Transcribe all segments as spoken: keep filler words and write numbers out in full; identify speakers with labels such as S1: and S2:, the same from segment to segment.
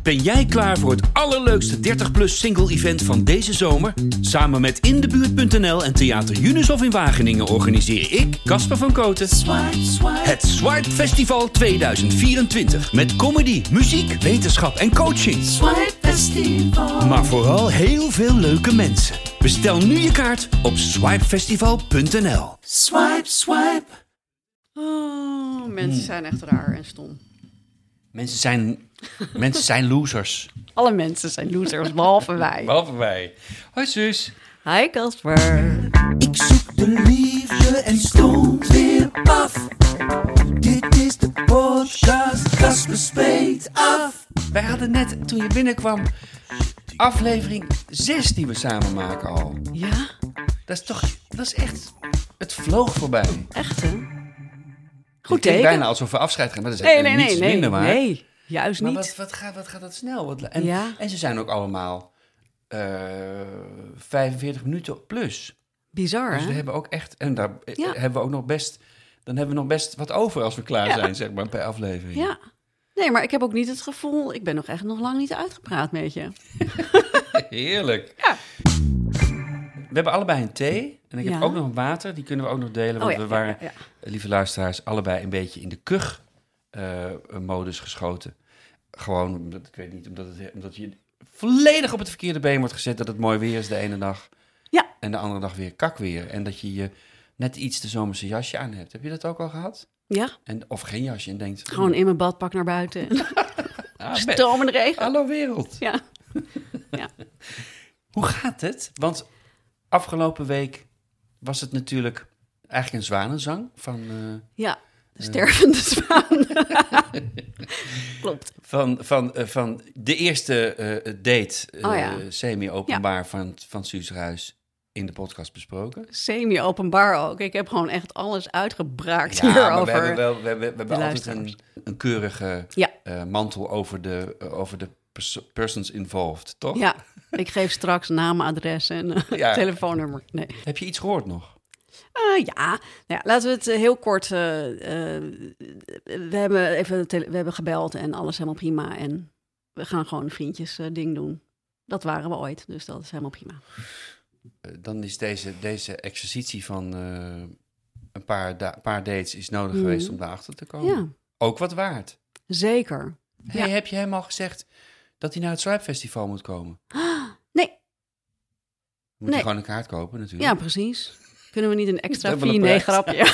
S1: Ben jij klaar voor het allerleukste dertig plus single event van deze zomer? Samen met In de Buurt punt n l en Theater Junushof in Wageningen organiseer ik, Casper van Kooten,
S2: Swipe, swipe.
S1: het Swipe Festival tweeduizend vierentwintig. Met comedy, muziek, wetenschap en coaching.
S2: Swipe Festival.
S1: Maar vooral heel veel leuke mensen. Bestel nu je kaart op swipe festival punt n l.
S2: Swipe, swipe.
S3: Oh, mensen zijn echt raar en stom.
S1: Mensen zijn, mensen zijn losers.
S3: Alle mensen zijn losers, behalve wij.
S1: Behalve wij. Hoi Suus.
S3: Hi Casper.
S2: Ik zoek de liefde en stond weer af. Dit is de podcast, Casper spreekt af.
S1: Wij hadden net, toen je binnenkwam, aflevering zes die we samen maken al.
S3: Ja,
S1: Dat is toch, dat is echt, het vloog voorbij.
S3: echt hè? Goed
S1: Het klinkt
S3: teken.
S1: bijna alsof we afscheid gaan, maar dat is
S3: Nee,
S1: echt
S3: nee,
S1: niets
S3: nee, nee,
S1: minder waar.
S3: nee, juist
S1: Maar
S3: niet.
S1: wat, wat, gaat, wat gaat dat snel? Wat, en,
S3: Ja.
S1: en ze zijn ook allemaal uh, vijfenveertig minuten plus.
S3: Bizar
S1: Dus
S3: hè?
S1: we hebben ook echt, en daar eh,
S3: Ja.
S1: hebben we ook nog best, dan hebben we nog best wat over als we klaar
S3: Ja.
S1: zijn, zeg maar, per aflevering.
S3: Ja. Nee, maar ik heb ook niet het gevoel, ik ben nog echt nog lang niet uitgepraat met je.
S1: Heerlijk.
S3: Ja.
S1: We hebben allebei een thee en ik heb
S3: Ja.
S1: ook nog water, die kunnen we ook nog delen, want
S3: Oh ja,
S1: we waren,
S3: ja, ja.
S1: lieve luisteraars, allebei een beetje in de kuch-modus geschoten. Gewoon, omdat, ik weet niet, omdat, het, omdat je volledig op het verkeerde been wordt gezet, dat het mooi weer is de ene dag
S3: Ja.
S1: en de andere dag weer kakweer. En dat je je net iets te zomerse jasje aan hebt. Heb je dat ook al gehad?
S3: Ja,
S1: En, of geen jasje en denkt...
S3: gewoon in mijn badpak naar buiten.
S1: ah,
S3: Stomende regen.
S1: Hallo wereld.
S3: Ja. Ja.
S1: Hoe gaat het? Want afgelopen week was het natuurlijk eigenlijk een zwanenzang van... uh,
S3: Ja, de stervende zwaan. Klopt.
S1: Van, van, uh, van de eerste uh, date, uh,
S3: Oh ja.
S1: semi-openbaar ja. van, van Suus Ruijs, in de podcast besproken.
S3: Semi-openbaar ook. Ik heb gewoon echt alles uitgebraakt
S1: ja,
S3: hierover.
S1: Maar we hebben, wel, we hebben, we hebben altijd
S3: luisteraars.
S1: een, een keurige
S3: Ja.
S1: uh, mantel over de, uh, over de pers- persons involved, toch?
S3: Ja, ik geef straks naam, adres en uh,
S1: Ja.
S3: telefoonnummer. Nee.
S1: Heb je iets gehoord nog?
S3: Uh, ja. Nou ja, laten we het uh, heel kort... Uh, uh, we, hebben even tele- we hebben gebeld en alles helemaal prima. En we gaan gewoon een vriendjes uh, ding doen. Dat waren we ooit, dus dat is helemaal prima.
S1: Uh, dan is deze, deze exercitie van uh, een paar, da- paar dates is nodig
S3: Mm.
S1: geweest om daarachter te komen.
S3: Ja,
S1: Ook wat waard.
S3: zeker.
S1: Hey,
S3: Ja.
S1: Heb je hem al gezegd dat hij naar het Swipe Festival moet komen?
S3: Nee,
S1: Moet
S3: Nee.
S1: je gewoon een kaart kopen natuurlijk.
S3: ja, precies. Kunnen we niet een extra
S1: Dubbele
S3: fee? Nee,
S1: prijs.
S3: grapje.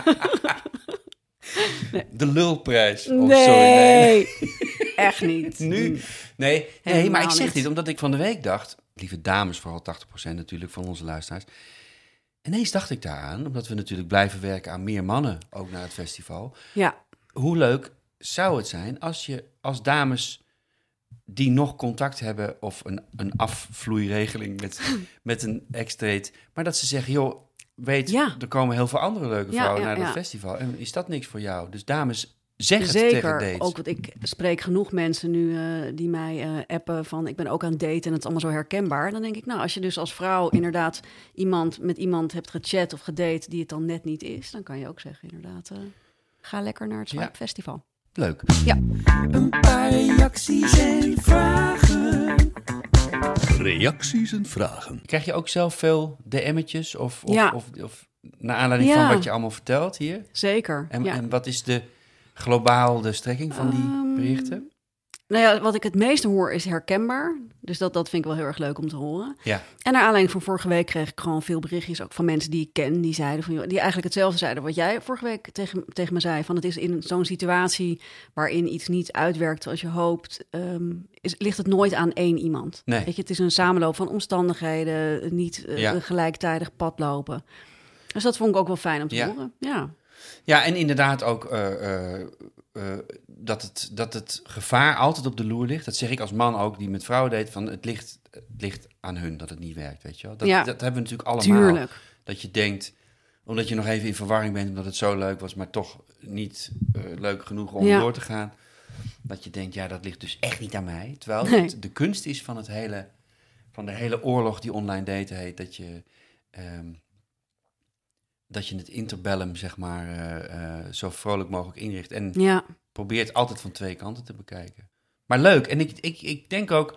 S1: De lulprijs. Oh,
S3: nee,
S1: sorry, nee.
S3: echt niet.
S1: Nu? Nee, nee
S3: Helemaal
S1: maar ik zeg
S3: niet.
S1: dit omdat ik van de week dacht... Lieve dames, vooral tachtig procent natuurlijk van onze luisteraars. Ineens dacht ik daaraan, omdat we natuurlijk blijven werken aan meer mannen... ook naar het festival.
S3: Ja,
S1: Hoe leuk zou het zijn als je als dames die nog contact hebben... of een, een afvloeiregeling met, met een ex-date... maar dat ze zeggen, joh, weet,
S3: Ja.
S1: er komen heel veel andere leuke
S3: Ja,
S1: vrouwen
S3: ja,
S1: naar dat
S3: ja.
S1: festival. En is dat niks voor jou? Dus dames, zeg het tegen
S3: zeker.
S1: dates.
S3: Ook want ik spreek genoeg mensen nu uh, die mij uh, appen van... ik ben ook aan het daten en het is allemaal zo herkenbaar. Dan denk ik, nou, als je dus als vrouw inderdaad iemand met iemand hebt gechat of gedate... die het dan net niet is, dan kan je ook zeggen inderdaad... Uh, ga lekker naar het Swipe
S1: Ja.
S3: Festival.
S1: Leuk.
S3: Ja.
S2: Een paar reacties en vragen.
S4: Reacties en vragen.
S1: Krijg je ook zelf veel D M'tjes of, of,
S3: Ja.
S1: of, of naar aanleiding
S3: Ja.
S1: van wat je allemaal vertelt hier?
S3: Zeker,
S1: En,
S3: ja.
S1: en wat is de globaal de strekking van die
S3: Ehm,
S1: berichten?
S3: Nou ja, wat ik het meeste hoor is herkenbaar. Dus dat, dat vind ik wel heel erg leuk om te horen.
S1: Ja.
S3: En naar aanleiding van vorige week kreeg ik gewoon veel berichtjes... ook van mensen die ik ken, die zeiden van... joh, die eigenlijk hetzelfde zeiden wat jij vorige week tegen, tegen me zei. Van het is in zo'n situatie waarin iets niet uitwerkt zoals je hoopt... Um, is, ligt het nooit aan één iemand.
S1: Nee.
S3: Weet je, het is een samenloop van omstandigheden... niet uh,
S1: Ja.
S3: een gelijktijdig pad lopen. Dus dat vond ik ook wel fijn om te
S1: Ja.
S3: horen. Ja.
S1: Ja, en inderdaad ook uh, uh, uh, dat, het, dat het gevaar altijd op de loer ligt. Dat zeg ik als man ook, die met vrouwen deed, van het ligt, het ligt aan hun dat het niet werkt, weet je wel. Dat,
S3: Ja.
S1: dat hebben we natuurlijk allemaal.
S3: Tuurlijk.
S1: Dat je denkt, omdat je nog even in verwarring bent, omdat het zo leuk was, maar toch niet uh, leuk genoeg om
S3: Ja.
S1: door te gaan. Dat je denkt, ja, dat ligt dus echt niet aan mij. Terwijl
S3: Nee.
S1: het, de kunst is van, het hele, van de hele oorlog die online daten heet, dat je... Um, dat je het interbellum, zeg maar, uh, uh, zo vrolijk mogelijk inricht. En
S3: Ja.
S1: probeert altijd van twee kanten te bekijken. maar leuk. En ik, ik, ik denk ook,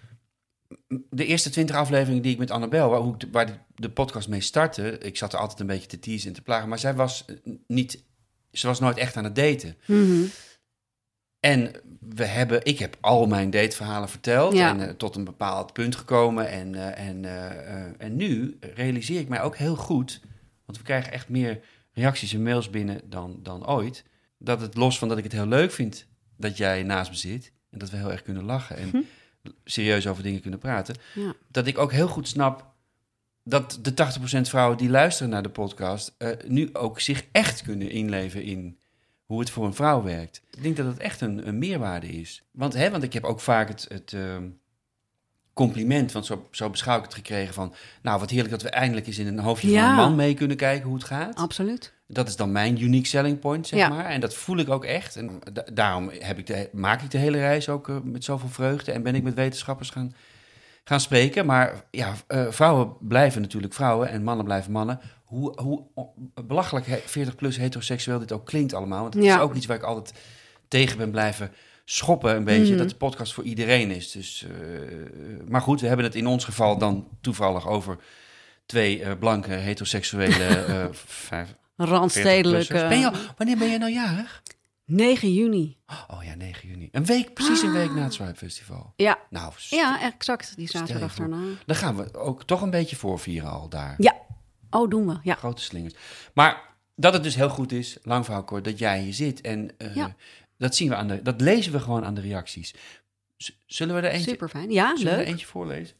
S1: de eerste twintig afleveringen die ik met Annabel, waar, hoe ik de, waar de, de podcast mee startte, ik zat er altijd een beetje te teasen en te plagen, maar zij was niet, ze was nooit echt aan het daten.
S3: Mm-hmm.
S1: En we hebben, ik heb al mijn dateverhalen verteld
S3: Ja.
S1: en uh, tot een bepaald punt gekomen. En, uh, en, uh, uh, en nu realiseer ik mij ook heel goed, want we krijgen echt meer reacties en mails binnen dan, dan ooit, dat het los van dat ik het heel leuk vind dat jij naast me zit en dat we heel erg kunnen lachen en hm. serieus over dingen kunnen praten,
S3: Ja.
S1: dat ik ook heel goed snap dat de tachtig procent vrouwen die luisteren naar de podcast uh, nu ook zich echt kunnen inleven in hoe het voor een vrouw werkt. Ik denk dat het echt een, een meerwaarde is. Want, hè, want ik heb ook vaak het, het uh, compliment, want zo, zo beschouw ik het gekregen van, nou, wat heerlijk dat we eindelijk eens in een hoofdje ja. van een man mee kunnen kijken hoe het gaat.
S3: Absoluut.
S1: Dat is dan mijn unique selling point, zeg
S3: ja.
S1: maar. En dat voel ik ook echt. En da- daarom heb ik de, maak ik de hele reis ook uh, met zoveel vreugde en ben ik met wetenschappers gaan, gaan spreken. Maar ja, uh, vrouwen blijven natuurlijk vrouwen en mannen blijven mannen. Hoe, hoe belachelijk veertig plus heteroseksueel dit ook klinkt allemaal. Want dat ja. is ook iets waar ik altijd tegen ben blijven schoppen een beetje. Mm-hmm. Dat de podcast voor iedereen is. Dus, uh, maar goed, we hebben het in ons geval dan toevallig over twee uh, blanke heteroseksuele uh, vijf,
S3: randstedelijke.
S1: Ben je al, wanneer ben je nou jarig?
S3: negen juni.
S1: Oh ja, negen juni. Een week, precies een week na het Swipe Festival.
S3: Ja,
S1: nou, st-
S3: ja exact. Die zaterdag daarna.
S1: Dan gaan we ook toch een beetje voorvieren al daar.
S3: Ja. Oh, doen we, ja.
S1: Grote slingers. Maar dat het dus heel goed is, lang verhaal kort, dat jij hier zit. En uh, ja. dat zien we aan de, dat lezen we gewoon aan de reacties. Z- zullen we er eentje...
S3: Super fijn, ja,
S1: zullen
S3: leuk.
S1: we er eentje voorlezen?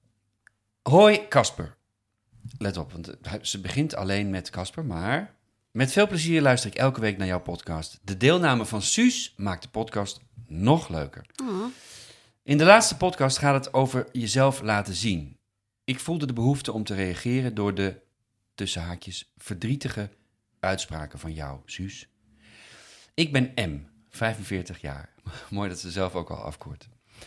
S1: Hoi, Casper. Let op, want ze begint alleen met Casper, maar... Met veel plezier luister ik elke week naar jouw podcast. De deelname van Suus maakt de podcast nog leuker.
S3: Oh.
S1: In de laatste podcast gaat het over jezelf laten zien. Ik voelde de behoefte om te reageren door de, tussen haakjes, verdrietige uitspraken van jou, Suus. Ik ben M, vijfenveertig jaar. Mooi dat ze zelf ook al afkoort.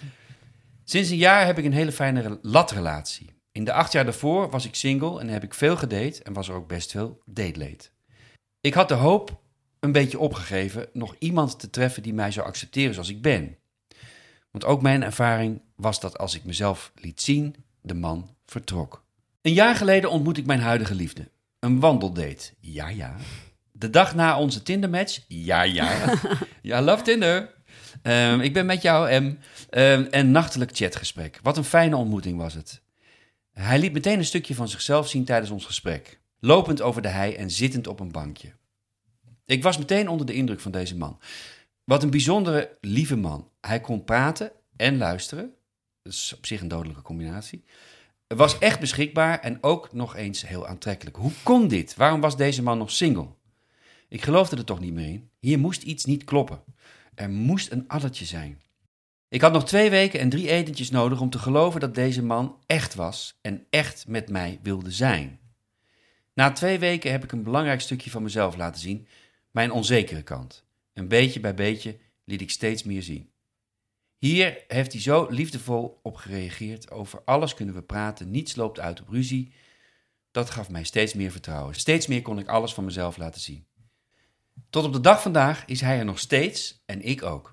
S1: Sinds een jaar heb ik een hele fijne latrelatie. In de acht jaar daarvoor was ik single en heb ik veel gedate en was er ook best veel dateleed. Ik had de hoop een beetje opgegeven nog iemand te treffen die mij zou accepteren zoals ik ben. Want ook mijn ervaring was dat als ik mezelf liet zien, de man vertrok. Een jaar geleden ontmoette ik mijn huidige liefde. Een wandeldate. Ja, ja. De dag na onze Tinder-match. Ja, ja. Ja, love Tinder. Um, ik ben met jou, M. Um, en nachtelijk chatgesprek. Wat een fijne ontmoeting was het. Hij liet meteen een stukje van zichzelf zien tijdens ons gesprek. Lopend over de hei en zittend op een bankje. Ik was meteen onder de indruk van deze man. Wat een bijzondere, lieve man. Hij kon praten en luisteren. Dat is op zich een dodelijke combinatie. Was echt beschikbaar en ook nog eens heel aantrekkelijk. Hoe kon dit? Waarom was deze man nog single? Ik geloofde er toch niet meer in. Hier moest iets niet kloppen. Er moest een addertje zijn. Ik had nog twee weken en drie etentjes nodig om te geloven dat deze man echt was en echt met mij wilde zijn. Na twee weken heb ik een belangrijk stukje van mezelf laten zien, mijn onzekere kant. Een beetje bij beetje liet ik steeds meer zien. Hier heeft hij zo liefdevol op gereageerd. Over alles kunnen we praten, niets loopt uit op ruzie. Dat gaf mij steeds meer vertrouwen. Steeds meer kon ik alles van mezelf laten zien. Tot op de dag vandaag is hij er nog steeds en ik ook.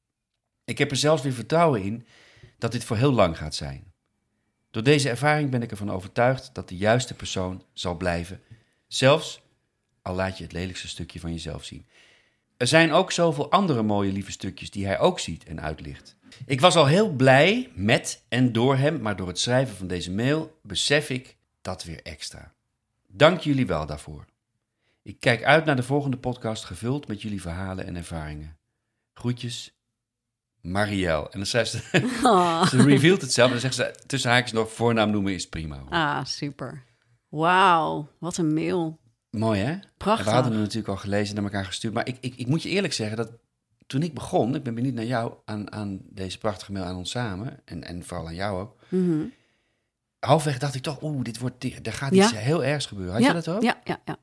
S1: Ik heb er zelfs weer vertrouwen in dat dit voor heel lang gaat zijn. Door deze ervaring ben ik ervan overtuigd dat de juiste persoon zal blijven, zelfs al laat je het lelijkste stukje van jezelf zien. Er zijn ook zoveel andere mooie lieve stukjes die hij ook ziet en uitlicht. Ik was al heel blij met en door hem, maar door het schrijven van deze mail besef ik dat weer extra. Dank jullie wel daarvoor. Ik kijk uit naar de volgende podcast gevuld met jullie verhalen en ervaringen. Groetjes, Marielle. En dan schrijft ze, oh. ze revealt het zelf en dan zegt ze tussen haakjes nog, voornaam noemen is prima. Hoor.
S3: Ah, super. Wauw, wat een mail.
S1: Mooi, hè?
S3: Prachtig.
S1: We hadden hem natuurlijk al gelezen en naar elkaar gestuurd. Maar ik, ik, ik moet je eerlijk zeggen dat toen ik begon, ik ben benieuwd naar jou, aan, aan deze prachtige mail aan ons samen, en, en vooral aan jou ook.
S3: Mm-hmm.
S1: Halfweg dacht ik toch, oeh, dit wordt, er gaat iets ja. heel ergs gebeuren. Had
S3: ja,
S1: je dat ook?
S3: Ja, ja, ja.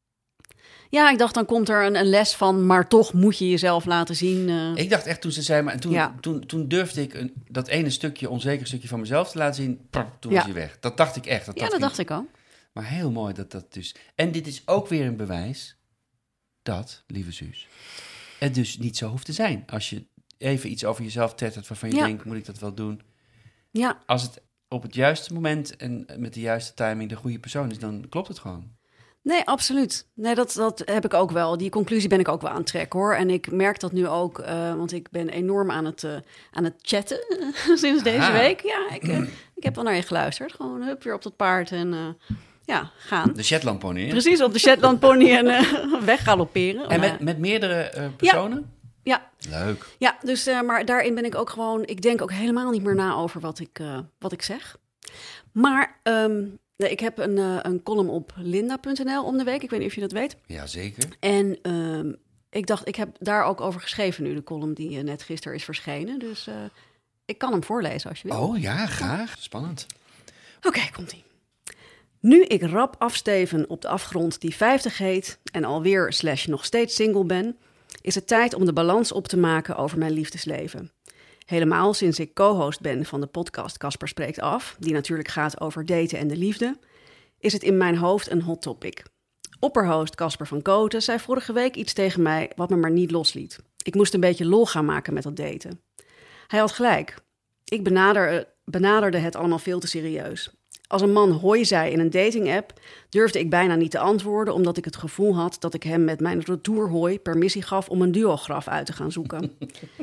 S3: Ja, ik dacht, dan komt er een, een les van, maar toch moet je jezelf laten zien. Uh...
S1: Ik dacht echt toen ze zei, maar en toen,
S3: ja.
S1: toen, toen durfde ik een, dat ene stukje, onzeker stukje van mezelf te laten zien. Prr, toen ja. was hij weg. Dat dacht ik echt. Dat,
S3: ja,
S1: dat,
S3: dat
S1: ging...
S3: dacht ik ook.
S1: Maar heel mooi dat dat dus... En dit is ook weer een bewijs dat, lieve Suus, het dus niet zo hoeft te zijn als je even iets over jezelf tettert waarvan je
S3: Ja.
S1: denkt, moet ik dat wel doen?
S3: Ja,
S1: Als het op het juiste moment en met de juiste timing de goede persoon is, dan klopt het gewoon.
S3: nee, absoluut. Nee, dat, dat heb ik ook wel. Die conclusie ben ik ook wel aan het trekken, hoor. En ik merk dat nu ook, uh, want ik ben enorm aan het, uh, aan het chatten sinds deze
S1: Aha.
S3: week. Ja, ik, uh, ik heb wel naar je geluisterd. Gewoon hup, weer op dat paard en uh, ja, gaan.
S1: De Shetland pony, hè?
S3: Precies, op de Shetland pony en uh, weggalopperen.
S1: En
S3: Maar,
S1: met, met meerdere uh, personen?
S3: ja,
S1: Leuk.
S3: ja, dus uh, maar daarin ben ik ook gewoon... Ik denk ook helemaal niet meer na over wat ik, uh, wat ik zeg. Maar um, nee, ik heb een, uh, een column op linda punt n l om de week. Ik weet niet of je dat weet.
S1: Jazeker.
S3: En um, ik dacht, ik heb daar ook over geschreven nu, de column die uh, net gisteren is verschenen. Dus uh, ik kan hem voorlezen als je wil.
S1: Oh ja, graag. Spannend.
S3: Oké, okay, komt-ie. Nu ik rap afsteven op de afgrond die vijftig heet en alweer slash nog steeds single ben, is het tijd om de balans op te maken over mijn liefdesleven. Helemaal sinds ik co-host ben van de podcast Casper Spreekt Af, die natuurlijk gaat over daten en de liefde, is het in mijn hoofd een hot topic. Opperhost Casper van Koten zei vorige week iets tegen mij wat me maar niet losliet. Ik moest een beetje lol gaan maken met dat daten. Hij had gelijk. Ik benader, benaderde het allemaal veel te serieus. Als een man hoi zei in een dating-app, durfde ik bijna niet te antwoorden, omdat ik het gevoel had dat ik hem met mijn retourhoi permissie gaf om een duograf uit te gaan zoeken.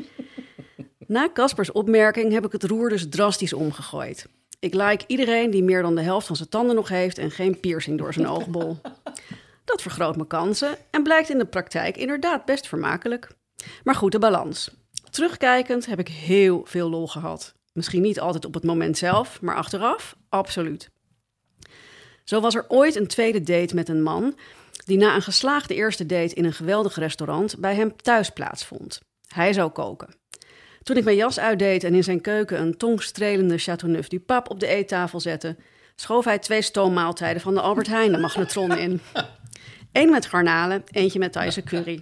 S3: Na Caspers opmerking heb ik het roer dus drastisch omgegooid. Ik like iedereen die meer dan de helft van zijn tanden nog heeft en geen piercing door zijn oogbol. Dat vergroot mijn kansen en blijkt in de praktijk inderdaad best vermakelijk. Maar goed, de balans. Terugkijkend heb ik heel veel lol gehad. Misschien niet altijd op het moment zelf, maar achteraf absoluut. Zo was er ooit een tweede date met een man die na een geslaagde eerste date in een geweldig restaurant bij hem thuis plaatsvond. Hij zou koken. Toen ik mijn jas uitdeed en in zijn keuken een tongstrelende Chateauneuf du Pape op de eettafel zette, schoof hij twee stoommaaltijden van de Albert Heijn de magnetron in. Eén met garnalen, eentje met Thaise curry.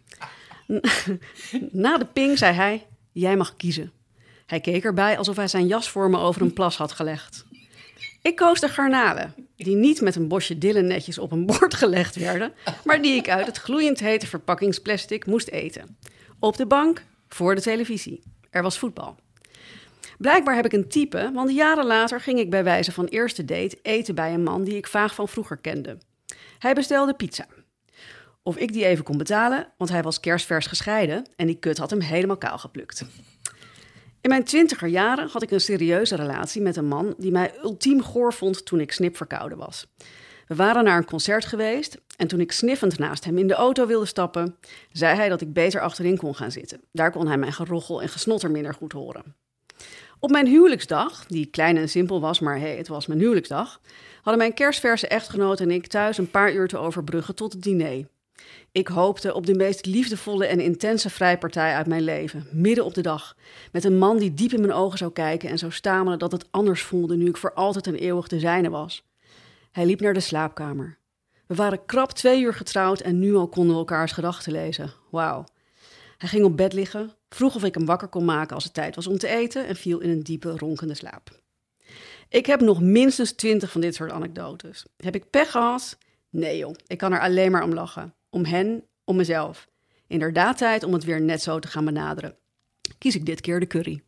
S3: Na de ping zei hij, jij mag kiezen. Hij keek erbij alsof hij zijn jas voor me over een plas had gelegd. Ik koos de garnalen, die niet met een bosje dillen netjes op een bord gelegd werden, maar die ik uit het gloeiend hete verpakkingsplastic moest eten. Op de bank, voor de televisie. Er was voetbal. Blijkbaar heb ik een type, want jaren later ging ik bij wijze van eerste date eten bij een man die ik vaag van vroeger kende. Hij bestelde pizza. Of ik die even kon betalen, want hij was kerstvers gescheiden en die kut had hem helemaal kaal geplukt. In mijn twintiger jaren had ik een serieuze relatie met een man die mij ultiem goor vond toen ik snipverkouden was. We waren naar een concert geweest en toen ik sniffend naast hem in de auto wilde stappen, zei hij dat ik beter achterin kon gaan zitten. Daar kon hij mijn gerochel en gesnotter minder goed horen. Op mijn huwelijksdag, die klein en simpel was, maar hey, het was mijn huwelijksdag, hadden mijn kerstverse echtgenoot en ik thuis een paar uur te overbruggen tot het diner. Ik hoopte op de meest liefdevolle en intense vrijpartij uit mijn leven, midden op de dag, met een man die diep in mijn ogen zou kijken en zou stamelen dat het anders voelde nu ik voor altijd en eeuwig de zijne was. Hij liep naar de slaapkamer. We waren krap twee uur getrouwd en nu al konden we elkaars gedachten lezen. Wauw. Hij ging op bed liggen, vroeg of ik hem wakker kon maken als het tijd was om te eten en viel in een diepe, ronkende slaap. Ik heb nog minstens twintig van dit soort anekdotes. Heb ik pech gehad? Nee joh, ik kan er alleen maar om lachen. Om hen, om mezelf. Inderdaad tijd om het weer net zo te gaan benaderen. Kies ik dit keer de curry.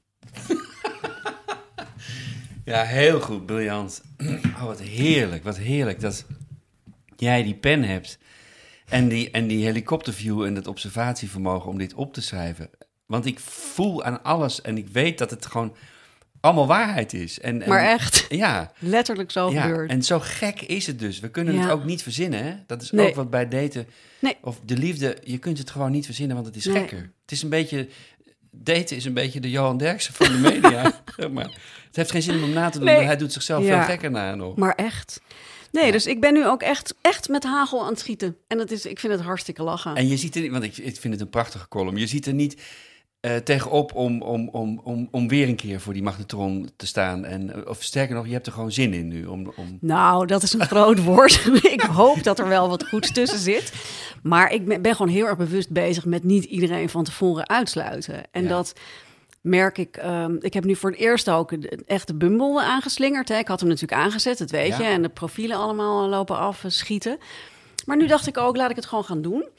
S1: Ja, heel goed, briljant. Oh, wat heerlijk, wat heerlijk dat jij die pen hebt en die, en die helikopterview en dat observatievermogen om dit op te schrijven. Want ik voel aan alles en ik weet dat het gewoon allemaal waarheid is. En, en,
S3: Maar echt,
S1: ja,
S3: letterlijk zo
S1: ja,
S3: gebeurd.
S1: en zo gek is het dus. We kunnen
S3: Ja.
S1: het ook niet verzinnen, hè? Dat is
S3: Nee.
S1: ook wat bij daten
S3: Nee.
S1: of de liefde, je kunt het gewoon niet verzinnen, want het is
S3: Nee.
S1: gekker. Het is een beetje, daten is een beetje de Johan Derksen van de media. Zeg maar het heeft geen zin om hem na te doen,
S3: Nee.
S1: maar hij doet zichzelf
S3: Ja.
S1: veel gekker na nog.
S3: Maar echt. Nee, dus ik ben nu ook echt, echt met hagel aan het schieten. En dat is, ik vind het hartstikke lachen.
S1: En je ziet er niet, want ik, ik vind het een prachtige column, je ziet er niet uh, tegenop om, om, om, om, om weer een keer voor die magnetron te staan. En, of sterker nog, je hebt er gewoon zin in nu. Om, om...
S3: Nou, dat is een groot woord. Ik hoop dat er wel wat goeds tussen zit. Maar ik ben, ben gewoon heel erg bewust bezig met niet iedereen van tevoren uitsluiten. En
S1: Ja.
S3: dat merk ik. Um, ik heb nu voor het eerst ook een echte Bumble aangeslingerd. Hè. Ik had hem natuurlijk aangezet, dat weet
S1: Ja.
S3: je. En de profielen allemaal lopen af, schieten. Maar nu dacht ik ook, laat ik het gewoon gaan doen.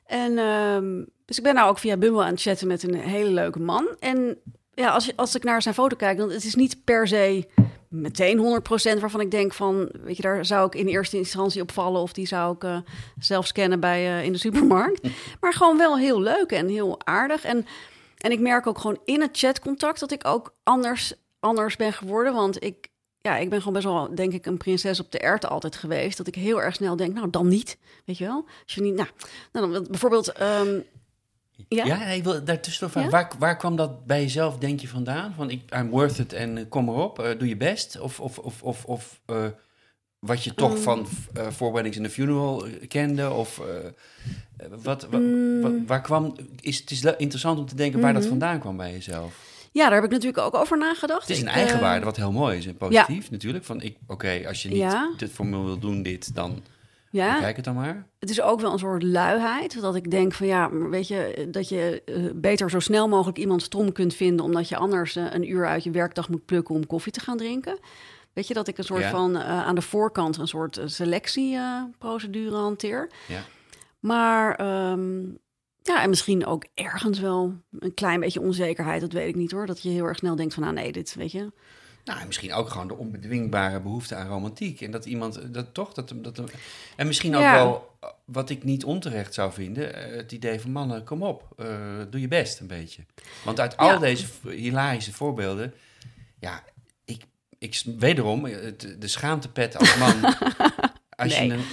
S3: En um, dus ik ben nou ook via Bumble aan het chatten met een hele leuke man. En ja, als, je, als ik naar zijn foto kijk, dan het is niet per se meteen honderd procent waarvan ik denk van, weet je, daar zou ik in eerste instantie op vallen of die zou ik uh, zelf scannen bij uh, in de supermarkt. Maar gewoon wel heel leuk en heel aardig. En, en ik merk ook gewoon in het chatcontact dat ik ook anders, anders ben geworden. Want ik, ja, ik ben gewoon best wel, denk ik, een prinses op de erwten altijd geweest. Dat ik heel erg snel denk, nou, dan niet. Weet je wel? Als je niet, nou, nou dan bijvoorbeeld... Um,
S1: ja? ja, ik wil daartussen vragen. Ja? Waar, waar kwam dat bij jezelf, denk je, vandaan? Van, ik, I'm worth it en uh, kom erop, uh, doe je best? Of, of, of, of, of uh, wat je toch um, van uh, Four Weddings and a Funeral kende? Of uh, wat, wa, um, wa, waar kwam... Is, het is interessant om te denken mm-hmm. waar dat vandaan kwam bij jezelf.
S3: Ja, daar heb ik natuurlijk ook over nagedacht.
S1: Het is een
S3: ik,
S1: eigenwaarde,
S3: uh,
S1: wat heel mooi is en positief
S3: ja.
S1: natuurlijk. Van ik, oké, okay, als je niet
S3: ja.
S1: dit voor me wil doen, dit, dan,
S3: ja.
S1: dan kijk het dan maar.
S3: Het is ook wel een soort luiheid, dat ik denk van ja, weet je, dat je uh, beter zo snel mogelijk iemand stom kunt vinden, omdat je anders uh, een uur uit je werkdag moet plukken om koffie te gaan drinken. Weet je, dat ik een soort
S1: ja.
S3: van uh, aan de voorkant een soort uh, selectieprocedure uh, hanteer.
S1: Ja.
S3: Maar... Um, Ja, en misschien ook ergens wel een klein beetje onzekerheid, dat weet ik niet hoor. Dat je heel erg snel denkt van, nou nee, dit, weet je.
S1: Nou, misschien ook gewoon de onbedwingbare behoefte aan romantiek. En dat iemand, dat toch, dat, dat en misschien ook ja. wel, wat ik niet onterecht zou vinden, het idee van mannen, kom op, uh, doe je best een beetje. Want uit al ja. deze hilarische voorbeelden, ja, ik, ik wederom, de schaamtepet als man, als
S3: nee.
S1: je een...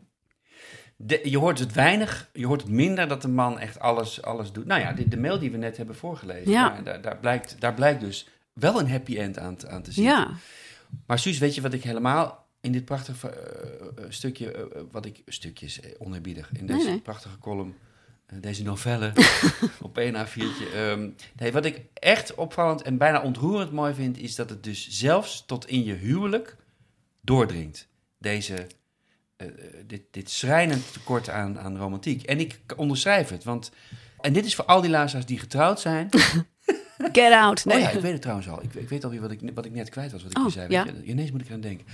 S1: De, je hoort het weinig, je hoort het minder dat de man echt alles, alles doet. Nou ja, de, de mail die we net hebben voorgelezen,
S3: ja.
S1: daar, daar, daar, blijkt, daar blijkt dus wel een happy end aan, aan te zien.
S3: Ja.
S1: Maar Suus, weet je wat ik helemaal in dit prachtige uh, stukje, uh, wat ik, stukjes uh, oneerbiedig, in deze nee, nee. prachtige column, uh, deze novelle op één A viertje. Um, nee, wat ik echt opvallend en bijna ontroerend mooi vind, is dat het dus zelfs tot in je huwelijk doordringt. Deze... Uh, dit, dit schrijnend tekort aan, aan romantiek. En ik onderschrijf het, want... En dit is voor al die luisteraars die getrouwd zijn.
S3: Get out. Nee.
S1: Oh ja, ik weet het trouwens al. Ik, ik weet alweer wat ik, wat ik net kwijt was, wat ik
S3: oh,
S1: je zei.
S3: Ja.
S1: Je, ineens moet ik eraan denken.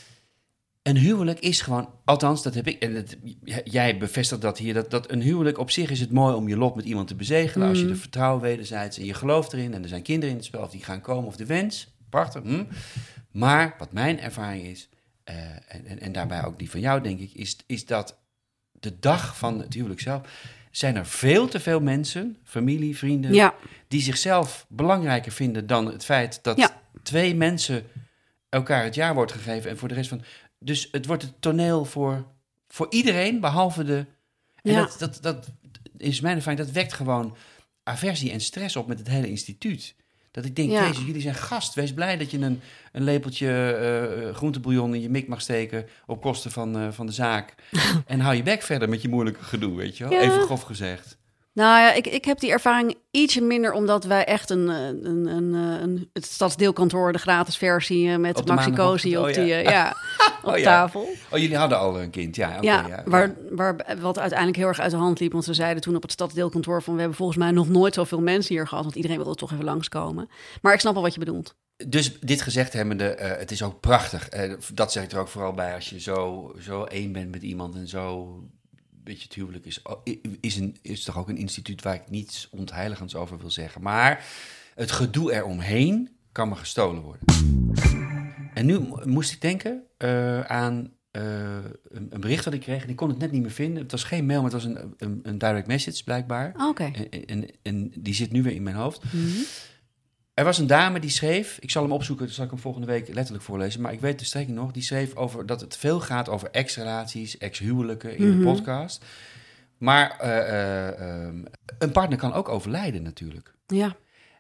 S1: Een huwelijk is gewoon... Althans, dat heb ik... En het, jij bevestigt dat hier. Dat, dat een huwelijk op zich is het mooi om je lot met iemand te bezegelen. Mm. Als je er vertrouwen wederzijds en je gelooft erin. En er zijn kinderen in het spel of die gaan komen of de wens. Prachtig. Hm. Maar wat mijn ervaring is... Uh, en, en, en daarbij ook die van jou, denk ik, is, is dat de dag van het huwelijk zelf... zijn er veel te veel mensen, familie, vrienden...
S3: Ja.
S1: die zichzelf belangrijker vinden dan het feit dat ja. twee mensen elkaar het jaar wordt gegeven... en voor de rest van... Dus het wordt het toneel voor, voor iedereen, behalve de... En ja. dat, dat, dat is mijn ervaring, dat wekt gewoon aversie en stress op met het hele instituut... Dat ik denk, ja. Jezus, jullie zijn gast. Wees blij dat je een, een lepeltje uh, groentebouillon in je mik mag steken... op kosten van, uh, van de zaak. En hou je bek verder met je moeilijke gedoe, weet je wel? Ja. Even grof gezegd.
S3: Nou ja, ik, ik heb die ervaring ietsje minder... omdat wij echt een, een, een, een, het stadsdeelkantoor... de gratis versie met Maxi Cosi op, oh, ja. die, uh, ja, op oh, ja. tafel.
S1: Oh, jullie hadden al een kind, ja. Okay,
S3: ja,
S1: ja,
S3: waar, waar, wat uiteindelijk heel erg uit de hand liep... want we zeiden toen op het stadsdeelkantoor... van we hebben volgens mij nog nooit zoveel mensen hier gehad... want iedereen wilde toch even langskomen. Maar ik snap wel wat je bedoelt.
S1: Dus dit gezegd hebbende, uh, het is ook prachtig. Uh, dat zeg ik er ook vooral bij als je zo, zo één bent met iemand... en zo... Weet je, het huwelijk is, is, een, is toch ook een instituut waar ik niets ontheiligends over wil zeggen. Maar het gedoe eromheen kan me gestolen worden. En nu moest ik denken uh, aan uh, een, een bericht dat ik kreeg. En ik kon het net niet meer vinden. Het was geen mail, maar het was een, een, een direct message blijkbaar.
S3: Oh, oké.
S1: En, en, en die zit nu weer in mijn hoofd.
S3: Mm-hmm.
S1: Er was een dame die schreef, ik zal hem opzoeken, dan zal ik hem volgende week letterlijk voorlezen, maar ik weet de strekking nog, die schreef over dat het veel gaat over ex-relaties, ex-huwelijken in mm-hmm. de podcast. Maar uh, uh, um, een partner kan ook overlijden natuurlijk.
S3: Ja.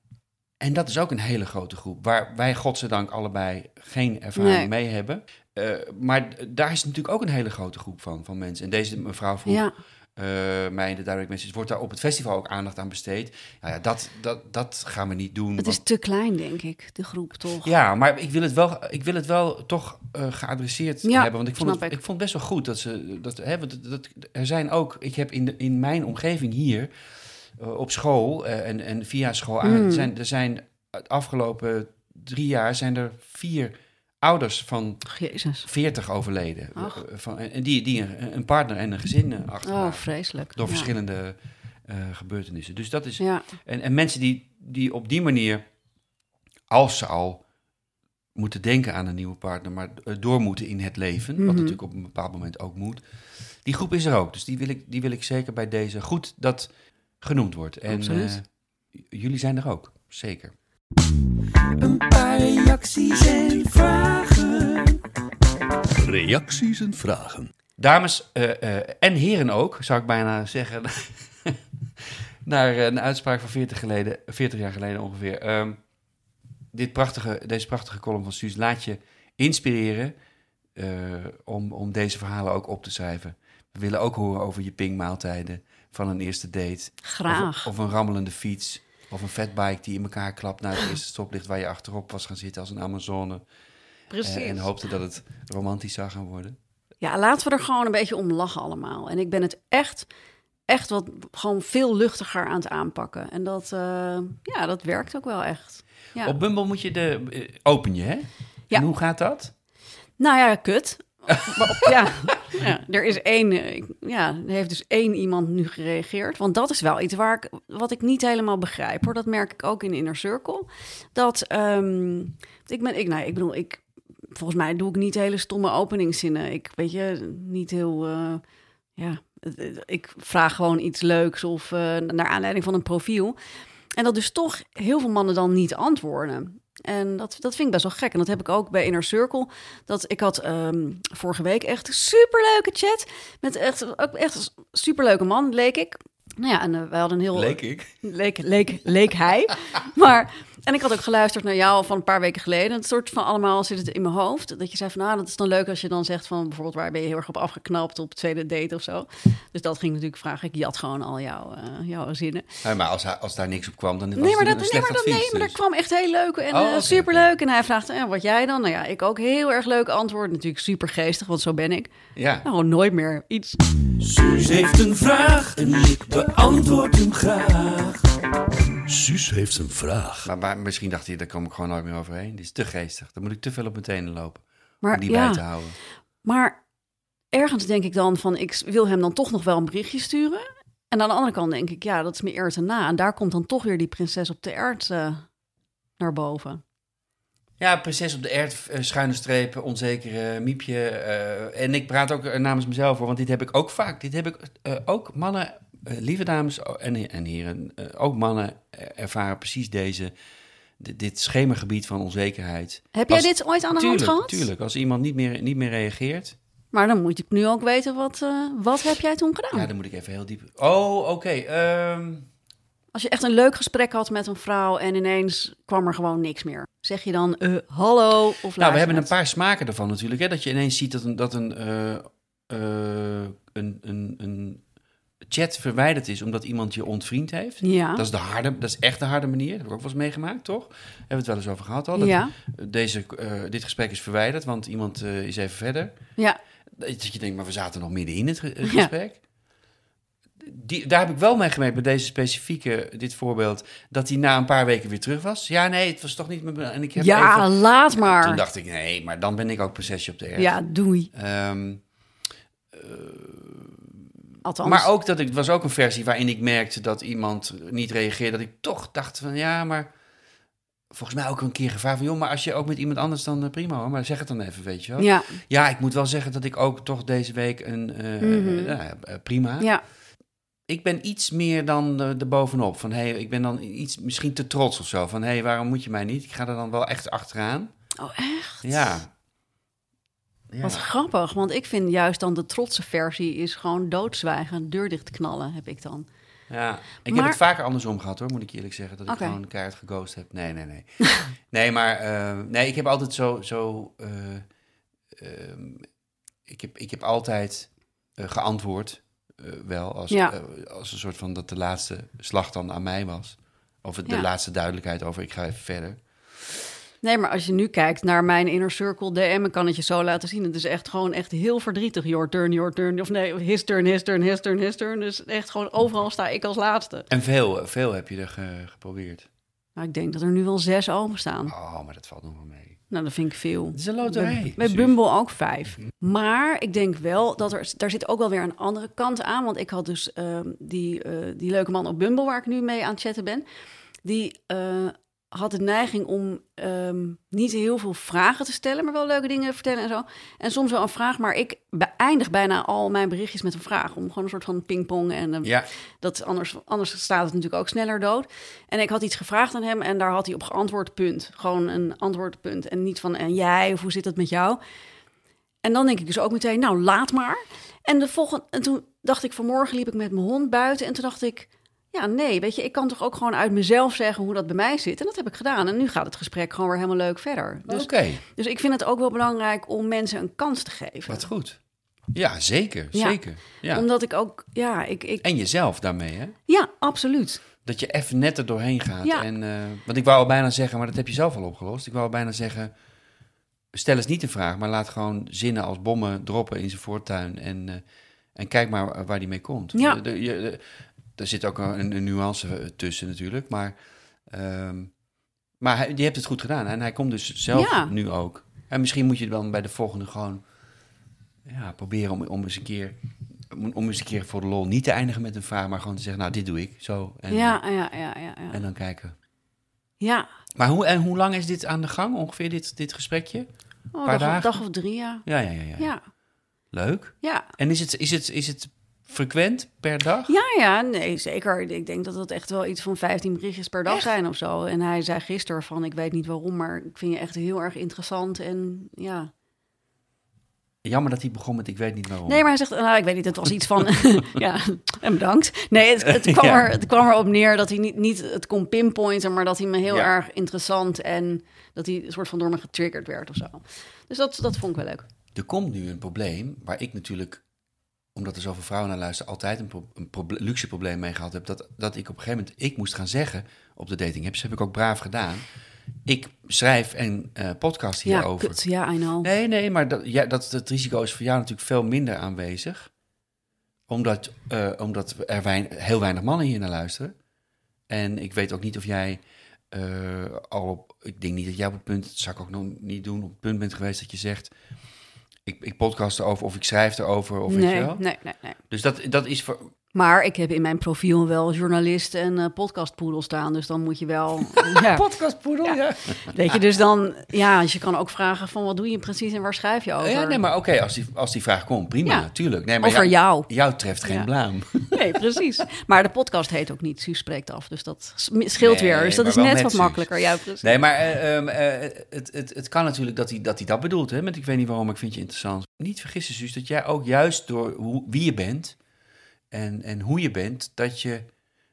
S1: En dat is ook een hele grote groep, waar wij godzijdank allebei geen ervaring nee. mee hebben. Uh, maar daar is natuurlijk ook een hele grote groep van, van mensen. En deze mevrouw vroeg... Ja. Uh, mij in de direct message, wordt daar op het festival ook aandacht aan besteed. Nou ja, dat, dat, dat gaan we niet doen.
S3: Het
S1: want...
S3: is te klein, denk ik, de groep toch?
S1: Ja, maar ik wil het wel, ik wil het wel toch uh, geadresseerd
S3: ja,
S1: hebben. Want ik vond, het,
S3: ik.
S1: ik vond het best wel goed dat ze... Dat, hè, want dat, er zijn ook... Ik heb in, de, in mijn omgeving hier, uh, op school uh, en, en via school... Mm. Er, zijn, er zijn het afgelopen drie jaar zijn er vier ouders van
S3: Jezus.
S1: veertig overleden.
S3: Ach.
S1: Uh, van, en die, die een, een partner en een gezin uh, achterlaten.
S3: Oh, vreselijk.
S1: Door
S3: Ja.
S1: verschillende uh, gebeurtenissen. Dus dat is...
S3: Ja.
S1: En, en mensen die, die op die manier, als ze al moeten denken aan een nieuwe partner, maar uh, door moeten in het leven,
S3: Mhm.
S1: wat natuurlijk op een bepaald moment ook moet. Die groep is er ook. Dus die wil ik, die wil ik zeker bij deze goed dat genoemd wordt. En
S3: Absoluut.
S1: uh, j- jullie zijn er ook, zeker.
S2: Een paar reacties en vragen.
S4: Reacties en vragen.
S1: Dames uh, uh, en heren ook, zou ik bijna zeggen, naar uh, een uitspraak van veertig, geleden, veertig jaar geleden ongeveer. Um, dit prachtige, deze prachtige column van Suus laat je inspireren uh, om, om deze verhalen ook op te schrijven. We willen ook horen over je pingmaaltijden van een eerste date.
S3: Graag.
S1: Of, of een rammelende fiets. Of een fatbike die in elkaar klapt naar het eerste stoplicht waar je achterop was gaan zitten als een Amazone.
S3: Precies.
S1: Uh, en hoopte dat het romantisch zou gaan worden.
S3: Ja, laten we er gewoon een beetje om lachen allemaal. En ik ben het echt, echt wat gewoon veel luchtiger aan het aanpakken. En dat, uh, ja, dat werkt ook wel echt. Ja.
S1: Op Bumble moet je de... Uh, open je, hè?
S3: Ja.
S1: En hoe gaat dat?
S3: Nou ja, kut. Maar op- ja, ja, er is één, eh, ik- ja, er heeft dus één iemand nu gereageerd. Want dat is wel iets waar ik, wat ik niet helemaal begrijp, hoor. Dat merk ik ook in Inner Circle. Dat, ehm, ik ben, ik, nou, ik bedoel, ik, volgens mij doe ik niet hele stomme openingszinnen. Ik, weet je, niet heel, eh, ja, het- het- ik vraag gewoon iets leuks of eh, naar aanleiding van een profiel. En dat dus toch heel veel mannen dan niet antwoorden. En dat, dat vind ik best wel gek. En dat heb ik ook bij Inner Circle. Dat ik had ehm, vorige week echt een superleuke chat. Met echt, ook echt een superleuke man, leek ik. Nou ja, en uh, we hadden een heel...
S1: Leek ik.
S3: Leek, leek, leek hij. Maar, en ik had ook geluisterd naar jou van een paar weken geleden. Het soort van allemaal zit het in mijn hoofd. Dat je zei van, nou, dat is dan leuk als je dan zegt van... bijvoorbeeld, waar ben je heel erg op afgeknapt op tweede date of zo. Dus dat ging natuurlijk vragen. Ik jat gewoon al jouw, uh, jouw zinnen.
S1: Ja, maar als, hij- als daar niks op kwam, dan was
S3: Nee, maar
S1: het
S3: dat,
S1: een
S3: nee,
S1: slecht
S3: maar dat,
S1: advies.
S3: nee, maar dat
S1: dus.
S3: kwam echt heel leuk en
S1: Oh,
S3: uh,
S1: oké,
S3: superleuk. En hij vraagt, eh, wat jij dan? Nou ja, ik ook heel erg leuk antwoord. Natuurlijk super geestig, want zo ben ik.
S1: Ja.
S3: Nou, nooit meer iets.
S2: Suus heeft een vraag en ik beantwoord hem graag.
S4: Suus heeft een vraag.
S1: Maar, maar misschien dacht hij, daar kom ik gewoon nooit meer overheen. Die is te geestig. Dan moet ik te veel op mijn tenen lopen.
S3: Maar
S1: om die
S3: ja,
S1: bij te houden.
S3: maar ergens denk ik dan van, ik wil hem dan toch nog wel een berichtje sturen. En aan de andere kant denk ik, ja, dat is me eer te na. En daar komt dan toch weer die prinses op de aard uh, naar boven.
S1: Ja, prinses op de ert, uh, schuine strepen, onzekere miepje. Uh, en ik praat ook uh, namens mezelf hoor, want dit heb ik ook vaak. Dit heb ik uh, ook mannen, uh, lieve dames en, en heren, uh, ook mannen uh, ervaren precies deze, dit, dit schemergebied van onzekerheid.
S3: Heb jij
S1: Als-
S3: dit ooit aan de
S1: tuurlijk,
S3: hand gehad?
S1: Tuurlijk, als iemand niet meer, niet meer reageert,
S3: Maar dan moet ik nu ook weten, wat, uh, wat heb jij toen gedaan?
S1: ja, dan moet ik even heel diep... Oh, oké. Okay, ehm,
S3: Als je echt een leuk gesprek had met een vrouw en ineens kwam er gewoon niks meer. Zeg je dan, uh, hallo, of laat
S1: Nou,
S3: je
S1: we hebben
S3: het?
S1: een paar smaken ervan natuurlijk. Hè? Dat je ineens ziet dat een, dat een, uh, uh, een, een, een chat verwijderd is omdat iemand je ontvriend heeft.
S3: Ja,
S1: Dat is de harde, dat is echt de harde manier. Dat heb ik ook wel eens meegemaakt, toch? Hebben we het wel eens over gehad al. Dat
S3: ja,
S1: deze, uh, dit gesprek is verwijderd, want iemand uh, is even verder.
S3: ja.
S1: Dat je denkt, maar we zaten nog midden in het ge-
S3: Ja.
S1: gesprek. Die, daar heb ik wel mee gemerkt bij deze specifieke, dit voorbeeld, dat hij na een paar weken weer terug was. Ja, nee, het was toch niet mijn... En ik heb
S3: Ja,
S1: even,
S3: laat maar.
S1: Toen dacht ik, nee, maar dan ben ik ook prinsesje op de erf.
S3: Ja, doei.
S1: Ehm,
S3: Althans,
S1: maar ook dat ik, het was ook een versie waarin ik merkte dat iemand niet reageerde. Dat ik toch dacht van, ja, maar volgens mij ook een keer gevaar van, joh, maar als je ook met iemand anders dan uh, prima hoor, maar zeg het dan even, weet je wel.
S3: ja,
S1: Ja, ik moet wel zeggen dat ik ook toch deze week een uh,
S3: Mhm.
S1: uh, uh, uh, prima.
S3: ja,
S1: Ik ben iets meer dan uh, erbovenop. Van, hey, ik ben dan iets misschien te trots of zo. Van, hé, hey, waarom moet je mij niet? Ik ga er dan wel echt achteraan.
S3: oh echt?
S1: Ja. Ja.
S3: Wat grappig, want ik vind juist dan de trotse versie is gewoon doodzwijgen, deur dicht knallen, heb ik dan.
S1: Ja, ik
S3: Maar-
S1: heb het vaker andersom gehad hoor, moet ik eerlijk zeggen. Dat ik
S3: Oké.
S1: gewoon keihard geghost heb. Nee, nee, nee. nee, maar uh, nee, ik heb altijd zo... zo uh, um, ik, heb, ik heb altijd uh, geantwoord, uh, wel, als,
S3: Ja.
S1: uh, als een soort van dat de laatste slag dan aan mij was. Of het, de
S3: Ja.
S1: laatste duidelijkheid over ik ga even verder.
S3: Nee, maar als je nu kijkt naar mijn Inner Circle D M, ik kan het je zo laten zien. Het is echt gewoon echt heel verdrietig. Your turn, your turn. Of nee, his turn, his turn, his turn, his turn. Dus echt gewoon overal sta ik als laatste.
S1: En veel, veel heb je er ge- geprobeerd.
S3: Nou, ik denk dat er nu wel zes open staan.
S1: Oh, maar dat valt nog wel mee.
S3: Nou, dat vind ik veel.
S1: Het is een loterij.
S3: Bij, bij
S1: Suus.
S3: Bumble ook vijf. Maar ik denk wel dat er... Daar zit ook wel weer een andere kant aan. Want ik had dus uh, die, uh, die leuke man op Bumble... waar ik nu mee aan het chatten ben... die uh, had de neiging om um, niet heel veel vragen te stellen... maar wel leuke dingen te vertellen en zo. En soms wel een vraag, maar ik beëindig bijna al mijn berichtjes met een vraag... om gewoon een soort van pingpong. En uh,
S1: Ja.
S3: dat anders, anders staat het natuurlijk ook sneller dood. En ik had iets gevraagd aan hem en daar had hij op geantwoord, punt. Gewoon een antwoordpunt en niet van en jij of hoe zit het met jou? En dan denk ik dus ook meteen, nou laat maar. En, de volgende, en toen dacht ik, vanmorgen liep ik met mijn hond buiten en toen dacht ik... Ja, nee, weet je, ik kan toch ook gewoon uit mezelf zeggen hoe dat bij mij zit. En dat heb ik gedaan. En nu gaat het gesprek gewoon weer helemaal leuk verder. Dus,
S1: Oké,
S3: dus ik vind het ook wel belangrijk om mensen een kans te geven.
S1: wat goed. Ja, zeker,
S3: Ja.
S1: zeker. Ja.
S3: Omdat ik ook, ja, ik... ik
S1: En jezelf daarmee, hè?
S3: ja, absoluut.
S1: Dat je even net er doorheen gaat.
S3: Ja.
S1: En, uh, want ik wou al bijna zeggen, maar dat heb je zelf al opgelost. Ik wou al bijna zeggen, stel eens niet een vraag, maar laat gewoon zinnen als bommen droppen in zijn voortuin. En, uh, en kijk maar waar die mee komt.
S3: Ja.
S1: De, de, je, de, er zit ook een, een nuance tussen natuurlijk, maar, um, maar hij, je hebt het goed gedaan. En hij komt dus zelf
S3: Ja.
S1: nu ook. En misschien moet je dan bij de volgende gewoon ja, proberen om, om eens een keer... om eens een keer voor de lol niet te eindigen met een vraag, maar gewoon te zeggen, nou, dit doe ik, zo. En,
S3: Ja, ja, ja, ja, ja.
S1: en dan kijken.
S3: Ja,
S1: Maar hoe, en hoe lang is dit aan de gang, ongeveer, dit, dit gesprekje?
S3: oh,
S1: Paar
S3: dag,
S1: dagen?
S3: dag of drie, ja.
S1: Ja, ja, ja. ja.
S3: Ja,
S1: Leuk.
S3: ja.
S1: En is het, is, het, is het frequent per dag?
S3: Ja, ja, nee, zeker. Ik denk dat het echt wel iets van vijftien berichtjes per dag
S1: Echt?
S3: zijn of zo. En hij zei gisteren van, ik weet niet waarom, maar ik vind je echt heel erg interessant. En ja...
S1: Jammer dat hij begon met ik weet niet waarom.
S3: Nee, maar hij zegt, nou, ik weet niet, het was iets van, ja, en bedankt. Nee, het, het, kwam
S1: Ja.
S3: er, het kwam erop neer dat hij niet, niet het kon pinpointen, maar dat hij me heel
S1: Ja.
S3: erg interessant en dat hij een soort van door me getriggerd werd of zo. Dus dat, dat vond ik wel leuk.
S1: Er komt nu een probleem waar ik natuurlijk, omdat er zoveel vrouwen naar luisteren, altijd een, pro- een proble- luxe probleem mee gehad heb. Dat, dat ik op een gegeven moment, ik moest gaan zeggen op de dating apps, heb ik ook braaf gedaan. Ik schrijf en uh, podcast
S3: Ja,
S1: hierover.
S3: kut, ja, I know.
S1: Nee, nee, maar dat, ja, dat, het risico is voor jou natuurlijk veel minder aanwezig. Omdat, uh, omdat er wein, heel weinig mannen hier naar luisteren. En ik weet ook niet of jij uh, al op... Ik denk niet dat jij op het punt, dat zou ik ook nog niet doen, op het punt bent geweest dat je zegt... Ik, ik podcast erover of ik schrijf erover of weet
S3: nee,
S1: je wel.
S3: nee, nee, nee.
S1: Dus dat, dat is voor...
S3: Maar ik heb in mijn profiel wel journalist en uh, podcastpoedel staan. Dus dan moet je wel... ja.
S1: Podcastpoedel, ja. ja.
S3: Weet je, dus dan... Ja, dus je kan ook vragen van wat doe je precies en waar schrijf je over?
S1: Ja, nee, maar oké, als, die, als die vraag komt, prima,
S3: Ja.
S1: natuurlijk. Nee, maar
S3: Over jou.
S1: Jou treft geen
S3: Ja.
S1: blaam.
S3: Nee, precies. Maar de podcast heet ook niet Suus spreekt af. Dus dat scheelt
S1: Nee,
S3: weer. Dus dat
S1: maar
S3: is
S1: wel
S3: net
S1: met
S3: wat
S1: Suus.
S3: makkelijker. Ja, precies.
S1: Nee, maar uh, um, uh, het, het, het kan natuurlijk dat hij dat, hij dat bedoelt. Hè? Met ik weet niet waarom, ik vind je interessant. Niet vergissen, Suus, dat jij ook juist door hoe, wie je bent en, en hoe je bent, dat, je,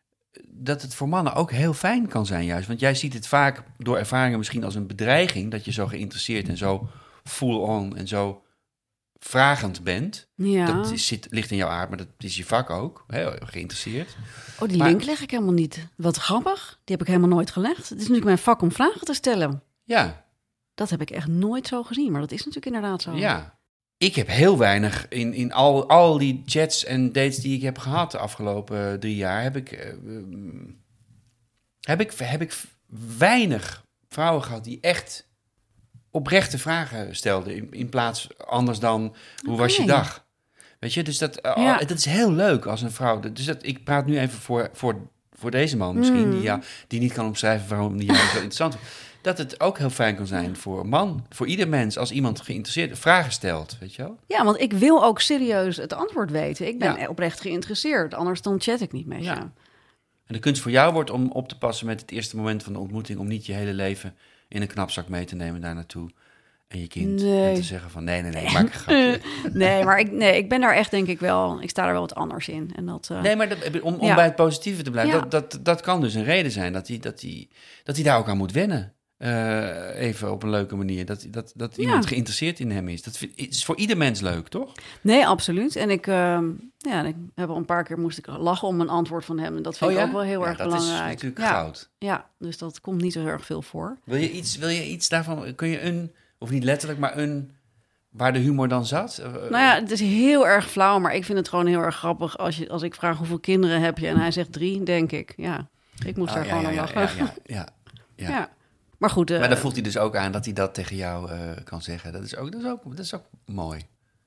S1: dat het voor mannen ook heel fijn kan zijn juist. Want jij ziet het vaak door ervaringen misschien als een bedreiging, dat je zo geïnteresseerd en zo full-on en zo vragend bent.
S3: Ja.
S1: Dat is, zit, ligt in jouw aard, maar dat is je vak ook, hè? Geïnteresseerd.
S3: Oh, die
S1: maar-
S3: link leg ik helemaal niet. Wat grappig. Die heb ik helemaal nooit gelegd. Het is natuurlijk mijn vak om vragen te stellen.
S1: Ja.
S3: Dat heb ik echt nooit zo gezien. Maar dat is natuurlijk inderdaad zo.
S1: Ja, ik heb heel weinig in, in al, al die chats en dates die ik heb gehad de afgelopen uh, drie jaar, heb ik, uh, um, heb ik, heb ik weinig vrouwen gehad die echt oprechte vragen stelden in, in plaats anders dan hoe was je
S3: Oké.
S1: dag? Weet je, dus dat, uh,
S3: Ja.
S1: dat is heel leuk als een vrouw. Dus dat, ik praat nu even voor, voor, voor deze man misschien,
S3: Hmm.
S1: die, ja, die niet kan omschrijven waarom die jou zo interessant is. Dat het ook heel fijn kan zijn voor een man, voor ieder mens, als iemand geïnteresseerd vragen stelt, weet je wel?
S3: Ja, want ik wil ook serieus het antwoord weten. Ik ben
S1: Ja.
S3: oprecht geïnteresseerd. Anders dan chat ik niet met je.
S1: Ja. En de kunst voor jou wordt om op te passen met het eerste moment van de ontmoeting, om niet je hele leven in een knapzak mee te nemen daar naartoe en je kind
S3: Nee.
S1: en te zeggen van nee, nee, nee, ik maak een grapje.
S3: Nee, maar ik, nee, ik ben daar echt denk ik wel... Ik sta er wel wat anders in. En dat, uh,
S1: Nee, maar dat, om, om
S3: Ja.
S1: bij het positieve te blijven,
S3: Ja.
S1: dat, dat, dat kan dus een reden zijn dat hij, dat hij, dat hij daar ook aan moet wennen. Uh, even op een leuke manier. Dat, dat, dat
S3: Ja.
S1: iemand geïnteresseerd in hem is. Dat vind- is voor ieder mens leuk, toch?
S3: Nee, absoluut. En ik, uh, ja, ik heb al een paar keer moest ik lachen om een antwoord van hem. En dat vind ik ook wel heel
S1: Ja,
S3: erg
S1: dat
S3: belangrijk.
S1: is natuurlijk
S3: ja,
S1: goud.
S3: ja, dus dat komt niet zo heel erg veel voor.
S1: Wil je iets, wil je iets daarvan, kun je een, of niet letterlijk, maar een, waar de humor dan zat? Uh,
S3: Nou ja, het is heel erg flauw, maar ik vind het gewoon heel erg grappig als, je, als ik vraag hoeveel kinderen heb je en hij zegt drie, denk ik. Ja, ik moest
S1: oh,
S3: daar
S1: ja,
S3: gewoon
S1: ja,
S3: aan
S1: ja,
S3: lachen.
S1: ja, ja, ja. Ja.
S3: Ja. Maar goed... Uh,
S1: maar dan voelt hij dus ook aan dat hij dat tegen jou uh, kan zeggen. Dat is, ook, dat, is ook, dat is ook mooi.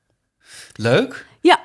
S1: Leuk.
S3: Ja.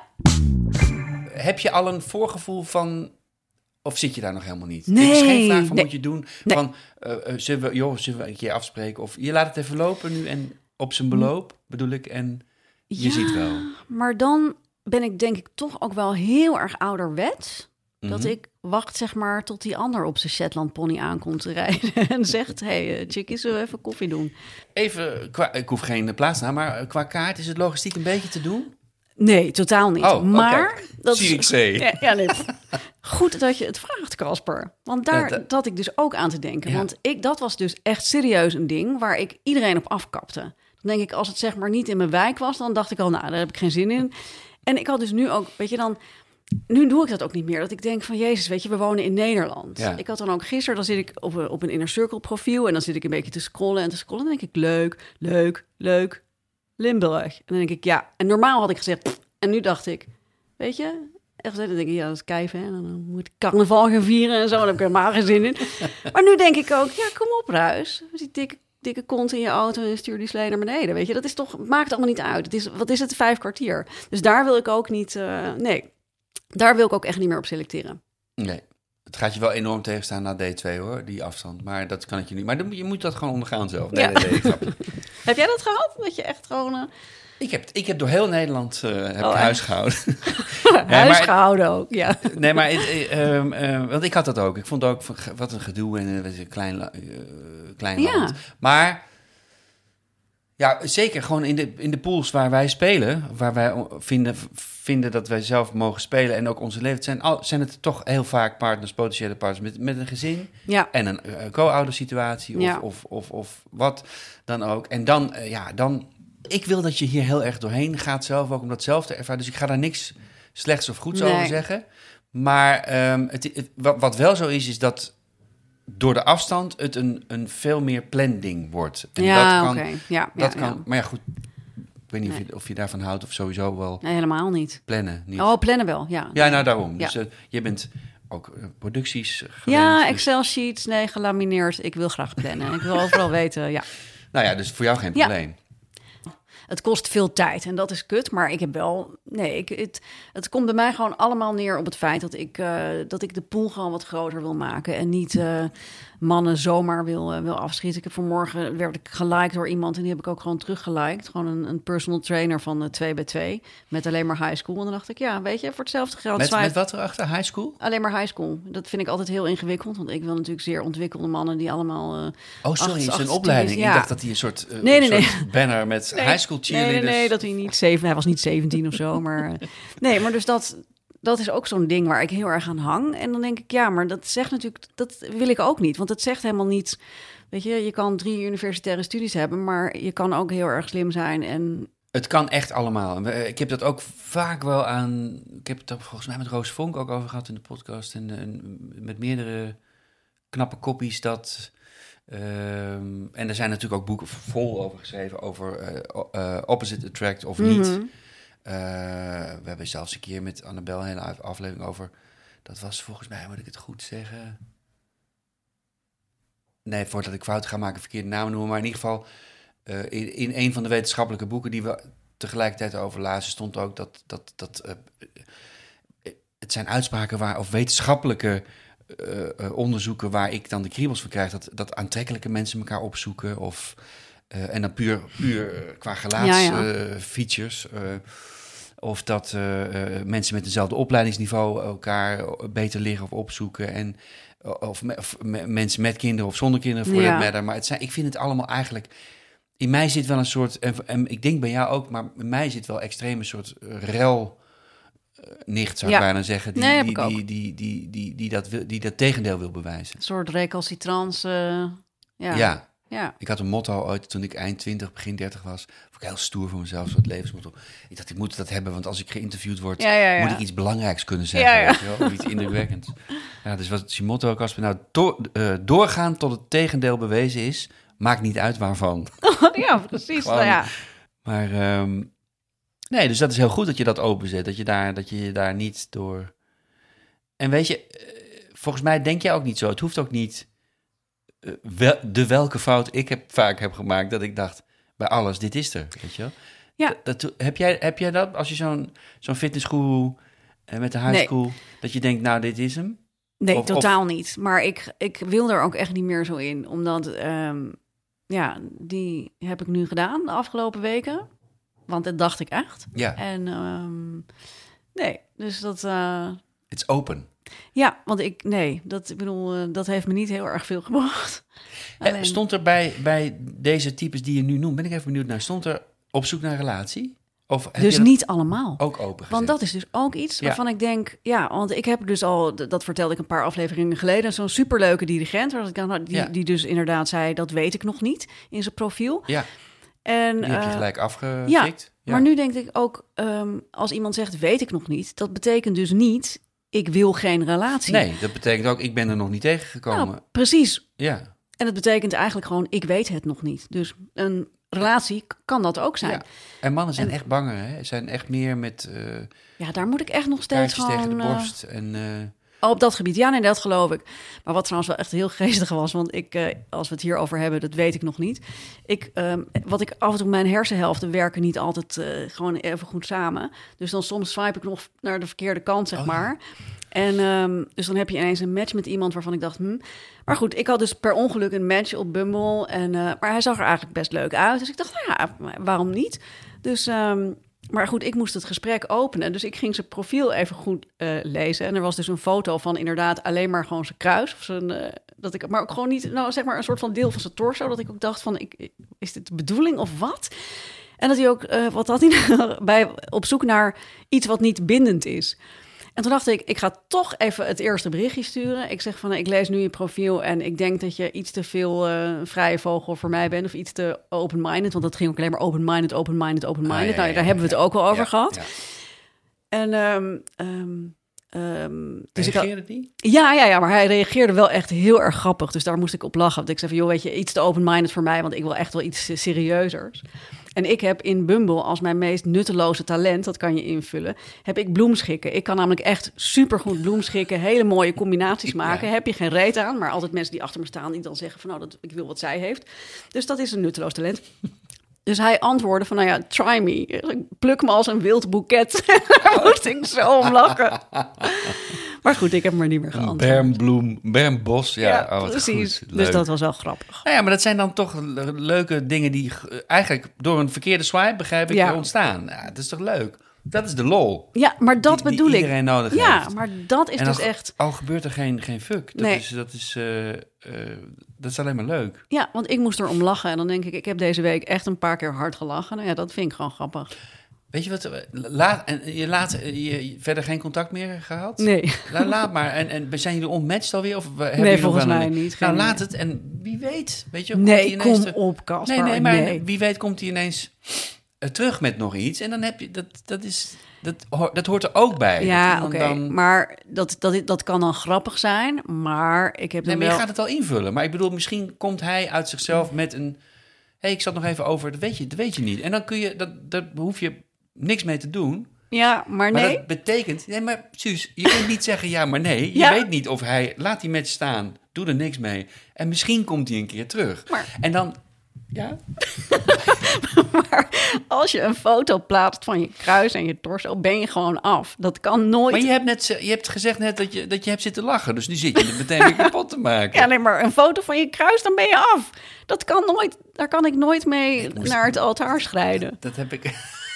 S1: Heb je al een voorgevoel van... Of zit je daar nog helemaal niet?
S3: Nee.
S1: Dit is geen vraag van
S3: nee.
S1: moet je doen.
S3: Nee.
S1: Van, uh, uh, zullen, we, joh, zullen we een keer afspreken? Of je laat het even lopen nu en op zijn beloop, bedoel ik. En je
S3: ja,
S1: ziet wel.
S3: Maar dan ben ik denk ik toch ook wel heel erg ouderwets.
S1: Mm-hmm.
S3: Dat ik wacht zeg maar tot die ander op zijn Shetland pony aankomt te rijden. En zegt, hé hey, uh, chickie, zullen we even koffie doen?
S1: Even, qua, ik hoef geen plaatsnaam, maar qua kaart is het logistiek een beetje te doen?
S3: Nee, totaal niet.
S1: Oh,
S3: maar
S1: okay.
S3: dat
S1: zie
S3: is,
S1: ik
S3: ja, ja, nee. Goed dat je het vraagt, Casper. Want daar
S1: ja, dat...
S3: zat ik dus ook aan te denken.
S1: Ja.
S3: Want ik, dat was dus echt serieus een ding waar ik iedereen op afkapte. Dan denk ik, als het zeg maar niet in mijn wijk was, dan dacht ik al, nou, daar heb ik geen zin in. En ik had dus nu ook, weet je dan... Nu doe ik dat ook niet meer. Dat ik denk van, Jezus, weet je, we wonen in Nederland.
S1: Ja.
S3: Ik had dan ook gisteren, dan zit ik op een, op een Inner Circle profiel... en dan zit ik een beetje te scrollen en te scrollen. Dan denk ik, leuk, leuk, leuk, Limburg. En dan denk ik, ja. En normaal had ik gezegd... Pff, en nu dacht ik, weet je... Echt, dan denk ik, ja, dat is kijven. En dan moet ik carnaval gaan vieren en zo. Daar heb ik helemaal geen zin in. Maar nu denk ik ook, ja, kom op, Ruis. Die dikke, dikke kont in je auto en stuur die slee naar beneden. Weet je, dat is toch, maakt allemaal niet uit. Het is, wat is het, vijf kwartier? Dus daar wil ik ook niet, uh, nee... Daar wil ik ook echt niet meer op selecteren.
S1: Nee, het gaat je wel enorm tegenstaan na D twee hoor, die afstand. Maar dat kan ik je niet. Maar dan, je moet dat gewoon ondergaan zelf. Nee,
S3: ja.
S1: nee, nee, ik snap het.
S3: Heb jij dat gehad? Dat je echt gewoon... Uh...
S1: Ik, heb, ik heb door heel Nederland uh, heb
S3: oh,
S1: ik huis gehouden.
S3: huis gehouden ook, ja.
S1: Nee, maar het, uh, uh, want ik had dat ook. Ik vond ook, wat een gedoe en uh, een klein, uh, klein
S3: ja.
S1: land. Maar... Ja, zeker. Gewoon in de, in de pools waar wij spelen, waar wij vinden, vinden dat wij zelf mogen spelen en ook onze leven, zijn, al, zijn het toch heel vaak partners, potentiële partners met, met een gezin
S3: ja.
S1: en een uh, co-ouder situatie of,
S3: ja.
S1: of, of, of wat dan ook. En dan, uh, ja, dan, ik wil dat je hier heel erg doorheen gaat zelf ook om dat zelf te ervaren. Dus ik ga daar niks slechts of goeds
S3: nee.
S1: over zeggen. Maar um, het, het, wat, wat wel zo is, is dat door de afstand het een, een veel meer planding wordt. En
S3: ja,
S1: dat
S3: oké.
S1: kan,
S3: Ja,
S1: dat
S3: ja,
S1: kan,
S3: ja.
S1: maar ja, goed. Ik weet niet
S3: nee.
S1: of, je, of je daarvan houdt of sowieso wel...
S3: Nee, helemaal niet.
S1: Plannen, niet.
S3: Oh, plannen wel, ja.
S1: Ja, nou daarom.
S3: Ja.
S1: Dus uh, je bent ook uh, producties geweest.
S3: Ja,
S1: dus...
S3: Excel-sheets, nee, gelamineerd. Ik wil graag plannen. Ik wil overal weten, ja.
S1: Nou ja, dus voor jou geen
S3: ja.
S1: probleem.
S3: Het kost veel tijd en dat is kut, maar ik heb wel... Nee, ik, het, het komt bij mij gewoon allemaal neer op het feit dat ik, uh, dat ik de pool gewoon wat groter wil maken. En niet uh, mannen zomaar wil, uh, wil afschieten. Ik heb vanmorgen werd ik geliked door iemand en die heb ik ook gewoon teruggeliked. Gewoon een, een personal trainer van uh, twee bij twee met alleen maar high school. En dan dacht ik, ja, weet je, voor hetzelfde geld...
S1: Met,
S3: zwaai...
S1: met wat erachter? High school?
S3: Alleen maar high school. Dat vind ik altijd heel ingewikkeld, want ik wil natuurlijk zeer ontwikkelde mannen die allemaal... Uh,
S1: oh, sorry,
S3: acht,
S1: is
S3: acht
S1: een opleiding.
S3: ja.
S1: Ik dacht dat hij een soort, uh,
S3: nee, nee,
S1: een
S3: nee.
S1: soort banner met
S3: nee,
S1: high school cheerleaders...
S3: Nee, nee, nee, dat hij niet zeven... Hij was niet zeventien of zo, maar... Uh, nee, maar dus dat... Dat is ook zo'n ding waar ik heel erg aan hang. En dan denk ik, ja, maar dat zegt natuurlijk... Dat wil ik ook niet, want het zegt helemaal niet... Weet je, je kan drie universitaire studies hebben... maar je kan ook heel erg slim zijn en...
S1: Het kan echt allemaal. Ik heb dat ook vaak wel aan... Ik heb het ook volgens mij met Roos Vonk ook over gehad in de podcast... en, en met meerdere knappe koppies dat... Um, en er zijn natuurlijk ook boeken vol over geschreven... over uh, uh, opposite attract of
S3: Mm-hmm.
S1: niet... Uh, we hebben zelfs een keer met Annabel een hele aflevering over... Dat was volgens mij, moet ik het goed zeggen... Nee, voordat ik fout ga maken, verkeerde namen noemen... maar in ieder geval, uh, in, in een van de wetenschappelijke boeken... die we tegelijkertijd over lazen, stond ook dat... dat, dat uh, het zijn uitspraken waar, of wetenschappelijke uh, uh, onderzoeken... waar ik dan de kriebels van krijg... dat, dat aantrekkelijke mensen elkaar opzoeken... of uh, en dan puur, puur qua gelaatsfeatures... Ja, ja. uh, Of dat uh, uh, mensen met eenzelfde opleidingsniveau elkaar beter liggen of opzoeken. En, of, me, of me, mensen met kinderen of zonder kinderen, voor
S3: ja.
S1: dat matter. Maar het zijn, ik vind het allemaal eigenlijk... In mij zit wel een soort... En, en ik denk bij jou ook, maar in mij zit wel extreem een soort rel... Uh, nicht, zou ik
S3: ja.
S1: bijna zeggen. Die,
S3: nee,
S1: die,
S3: die,
S1: die, die, die, die, die, dat wil, die dat tegendeel wil bewijzen.
S3: Een soort recalcitrance. Uh, ja.
S1: ja.
S3: Ja.
S1: Ik had een motto ooit toen ik eind twintig, begin dertig was. Vond ik heel stoer voor mezelf, zo'n levensmotto. Ik dacht, ik moet dat hebben, want als ik geïnterviewd word...
S3: Ja, ja, ja.
S1: moet ik iets belangrijks kunnen zeggen.
S3: Ja, ja.
S1: Weet je wel? Of iets indrukwekkends. Ja, dus wat is je motto, Casper? Nou, door, uh, doorgaan tot het tegendeel bewezen is... maakt niet uit waarvan.
S3: ja, precies.
S1: Gewoon,
S3: nou ja.
S1: Maar um, nee, dus dat is heel goed dat je dat openzet. Dat je daar, dat je daar niet door... En weet je, uh, volgens mij denk jij ook niet zo. Het hoeft ook niet... uh, wel, de welke fout ik heb, vaak heb gemaakt, dat ik dacht, bij alles, dit is er, weet je wel.
S3: Ja.
S1: Dat, dat, heb, jij, heb jij dat, als je zo'n, zo'n fitnessguru uh, met de high school, nee. dat je denkt, nou, dit is hem?
S3: Nee,
S1: of,
S3: totaal
S1: of...
S3: niet. Maar ik, ik wil er ook echt niet meer zo in. Omdat, um, ja, die heb ik nu gedaan de afgelopen weken. Want dat dacht ik echt.
S1: Ja.
S3: En um, nee, dus dat... Uh...
S1: It's open.
S3: Ja, want ik, nee, dat, ik bedoel, uh, dat heeft me niet heel erg veel gebracht.
S1: Alleen... Stond er bij, bij deze types die je nu noemt, ben ik even benieuwd naar, stond er op zoek naar relatie? Of heb
S3: dus
S1: je dat
S3: niet allemaal.
S1: Ook open gezet?
S3: Want dat is dus ook iets
S1: ja.
S3: waarvan ik denk... Ja, want ik heb dus al... Dat vertelde ik een paar afleveringen geleden. Zo'n superleuke dirigent. Die,
S1: ja.
S3: die dus inderdaad zei... Dat weet ik nog niet in zijn profiel.
S1: Ja,
S3: en,
S1: die heb je
S3: uh,
S1: gelijk afgefikt.
S3: Ja,
S1: ja,
S3: maar nu denk ik ook... Um, als iemand zegt, weet ik nog niet... Dat betekent dus niet... Ik wil geen relatie.
S1: Nee, dat betekent ook... Ik ben er nog niet tegengekomen.
S3: Nou, precies.
S1: Ja.
S3: En dat betekent eigenlijk gewoon... Ik weet het nog niet. Dus een... relatie kan dat ook zijn.
S1: Ja. En mannen zijn
S3: en,
S1: echt banger, hè? Zijn echt meer met... Uh,
S3: ja, daar moet ik echt nog steeds gewoon...
S1: tegen de borst uh, en... Uh...
S3: Oh, op dat gebied, ja, nee, dat geloof ik. Maar wat trouwens wel echt heel geestig was... want ik, uh, als we het hierover hebben, dat weet ik nog niet. Ik, um, wat ik af en toe... mijn hersenhelften werken niet altijd uh, gewoon even goed samen. Dus dan soms swipe ik nog naar de verkeerde kant, zeg oh, maar... Ja. En um, dus dan heb je ineens een match met iemand waarvan ik dacht... Hm. Maar goed, ik had dus per ongeluk een match op Bumble. En, uh, maar hij zag er eigenlijk best leuk uit. Dus ik dacht, nou ja, waarom niet? Dus, um, maar goed, ik moest het gesprek openen. Dus ik ging zijn profiel even goed uh, lezen. En er was dus een foto van inderdaad alleen maar gewoon zijn kruis. Of zijn, uh, dat ik, maar ook gewoon niet, nou zeg maar een soort van deel van zijn torso. Dat ik ook dacht van, ik, is dit de bedoeling of wat? En dat hij ook, uh, wat had hij bij op zoek naar iets wat niet bindend is. En toen dacht ik, ik ga toch even het eerste berichtje sturen. Ik zeg van, ik lees nu je profiel en ik denk dat je iets te veel uh, vrije vogel voor mij bent. Of iets te open-minded, want dat ging ook alleen maar open-minded, open-minded, open-minded. Ah, ja, ja, nou, daar ja, hebben we het ja, ook al over ja, gehad. Ja. En um, um, um, dus
S1: reageerde
S3: ik,
S1: die?
S3: Ja, ja, ja, maar hij reageerde wel echt heel erg grappig. Dus daar moest ik op lachen. Want ik zei van, joh, weet je, iets te open-minded voor mij, want ik wil echt wel iets serieuzers. En ik heb in Bumble als mijn meest nutteloze talent, dat kan je invullen, heb ik bloemschikken. Ik kan namelijk echt supergoed bloemschikken, hele mooie combinaties maken. Ja. Heb je geen reet aan, maar altijd mensen die achter me staan die dan zeggen van, nou, dat, ik wil wat zij heeft. Dus dat is een nutteloos talent. Dus hij antwoordde van, nou ja, try me. Pluk me als een wild boeket. Daar moest ik zo om lachen. Maar goed, ik heb hem maar niet meer geantwoord.
S1: Bermbloem, bermbos, ja.
S3: ja
S1: oh,
S3: precies.
S1: Goed.
S3: Dus dat was wel grappig.
S1: Nou ja, maar dat zijn dan toch leuke dingen die eigenlijk door een verkeerde swipe, begrijp ik, ja. ontstaan. Ja, dat is toch leuk? Dat is de lol.
S3: Ja, maar dat
S1: die,
S3: bedoel
S1: die
S3: ik.
S1: iedereen nodig
S3: ja,
S1: heeft.
S3: maar dat is
S1: en
S3: dus
S1: al,
S3: echt...
S1: al gebeurt er geen, geen fuck. Dat
S3: nee.
S1: is, dat is, uh, uh, dat is alleen maar leuk.
S3: Ja, want ik moest erom lachen. En dan denk ik, ik heb deze week echt een paar keer hard gelachen. Nou ja, dat vind ik gewoon grappig.
S1: Weet je wat, laat, en je laat je verder geen contact meer gehad?
S3: Nee.
S1: La, laat maar. En, en zijn jullie ontmatcht alweer? Of hebben
S3: nee,
S1: jullie
S3: volgens
S1: nog
S3: mij
S1: een,
S3: niet.
S1: Nou,
S3: geen
S1: laat het. En wie weet, weet je...
S3: Nee,
S1: hij
S3: kom
S1: te,
S3: op, Casper.
S1: Nee, nee, maar
S3: nee.
S1: wie weet komt hij ineens uh, terug met nog iets. En dan heb je... Dat, dat, is, dat, dat hoort er ook bij.
S3: Ja, oké. Okay.
S1: Dan...
S3: Maar dat, dat, dat kan dan grappig zijn. Maar ik heb
S1: Nee, maar
S3: wel...
S1: je gaat het al invullen. Maar ik bedoel, misschien komt hij uit zichzelf met een... Hé, hey, ik zat nog even over... Dat weet je, dat weet je niet. En dan kun je... Dat, dat hoef je niks mee te doen...
S3: Ja, maar nee.
S1: Maar dat betekent... Nee, maar Suus, je kunt niet zeggen ja, maar nee. Je
S3: ja.
S1: weet niet of hij... Laat die match staan. Doe er niks mee. En misschien komt hij een keer terug.
S3: Maar,
S1: en dan... Ja?
S3: maar als je een foto plaatst van je kruis en je torso, ben je gewoon af. Dat kan nooit...
S1: Maar je hebt, net, je hebt gezegd net dat je, dat je hebt zitten lachen. Dus nu zit je het meteen weer kapot te maken.
S3: Ja, nee, maar een foto van je kruis, dan ben je af. Dat kan nooit... Daar kan ik nooit mee ik moest, naar het altaar schrijden.
S1: Dat, dat heb ik...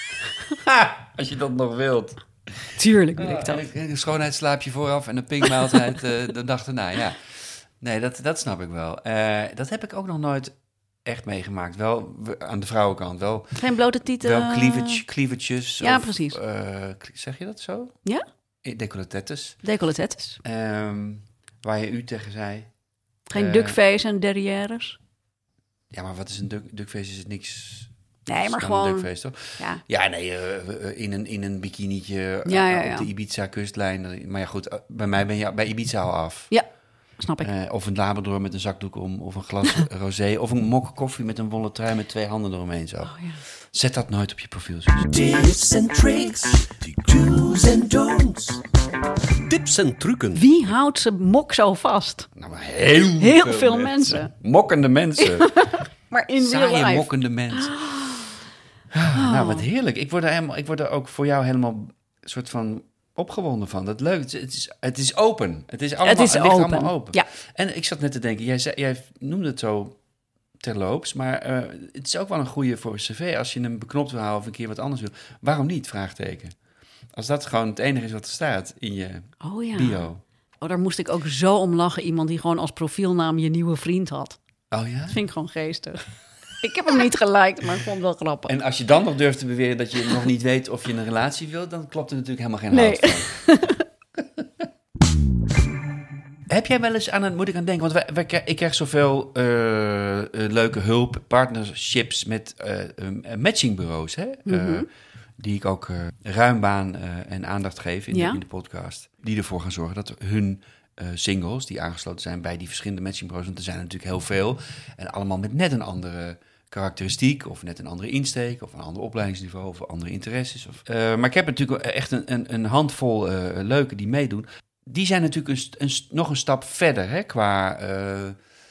S1: Als je dat nog wilt.
S3: Tuurlijk wil ik dat.
S1: Uh, een schoonheidsslaapje vooraf en een pinkmaaltijd uh, de dag erna, ja. Nee, dat, dat snap ik wel. Uh, dat heb ik ook nog nooit echt meegemaakt. Wel aan de vrouwenkant. Wel,
S3: geen blote tieten.
S1: Wel cleavage, cleavages.
S3: Ja,
S1: of,
S3: precies.
S1: Uh, zeg je dat zo?
S3: Ja.
S1: Decolletettes.
S3: Decolletettes.
S1: Um, waar je u tegen zei.
S3: Geen
S1: uh,
S3: duckface en derrières.
S1: Ja, maar wat is een duck, duckface? Is het niks...
S3: Nee, maar gewoon...
S1: Duckface, toch? Ja. ja, nee, uh, in een, in een bikinietje
S3: ja, ja, ja.
S1: op de Ibiza-kustlijn. Maar ja, goed, bij mij ben je bij Ibiza al af.
S3: Ja, snap ik.
S1: Uh, of een Labrador met een zakdoek om, of een glas rosé, of een mok koffie met een wollen trui met twee handen eromheen zo.
S3: Oh, ja.
S1: Zet dat nooit op je profiel.
S2: Tips and tricks, do's and don'ts.
S4: Tips en trucken.
S3: Wie houdt zijn mok zo vast?
S1: Nou, maar heel,
S3: Heel
S1: veel,
S3: veel
S1: mensen.
S3: mensen.
S1: Mokkende mensen.
S3: Maar in real
S1: Saaie,
S3: life.
S1: mokkende mensen. Ah, nou, wat heerlijk. Ik word, er helemaal, ik word er ook voor jou helemaal een soort van opgewonden van. Dat leuk. Het is, het is open. Het is allemaal,
S3: Het is
S1: het ligt
S3: open.
S1: allemaal open.
S3: Ja.
S1: En ik zat net te denken, jij, zei, jij noemde het zo terloops, maar uh, het is ook wel een goede voor een cv als je hem beknopt wil houden of een keer wat anders wil. Waarom niet? Vraagteken. Als dat gewoon het enige is wat er staat in je
S3: Oh ja.
S1: bio.
S3: Oh, daar moest ik ook zo om lachen. Iemand die gewoon als profielnaam je nieuwe vriend had.
S1: Oh ja?
S3: Dat vind ik gewoon geestig. Ik heb hem niet geliked, maar ik vond het wel grappig.
S1: En als je dan nog durft te beweren dat je nog niet weet of je een relatie wilt, dan klopt er natuurlijk helemaal geen
S3: Nee.
S1: hout van. Heb jij wel eens aan het, moet ik aan denken, want wij, wij, krijg- ik krijg zoveel uh, uh, leuke hulp, partnerships met uh, uh, matchingbureaus, hè?
S3: Mhm.
S1: Uh, die ik ook uh, ruim baan uh, en aandacht geef in,
S3: Ja.
S1: de, in de podcast. Die ervoor gaan zorgen dat hun uh, singles, die aangesloten zijn bij die verschillende matchingbureaus, want er zijn er natuurlijk heel veel, en allemaal met net een andere karakteristiek, of net een andere insteek, of een ander opleidingsniveau, of andere interesses. Of, uh, maar ik heb natuurlijk echt een, een, een handvol uh, leuke die meedoen. Die zijn natuurlijk een, een, nog een stap verder, hè, qua... Uh,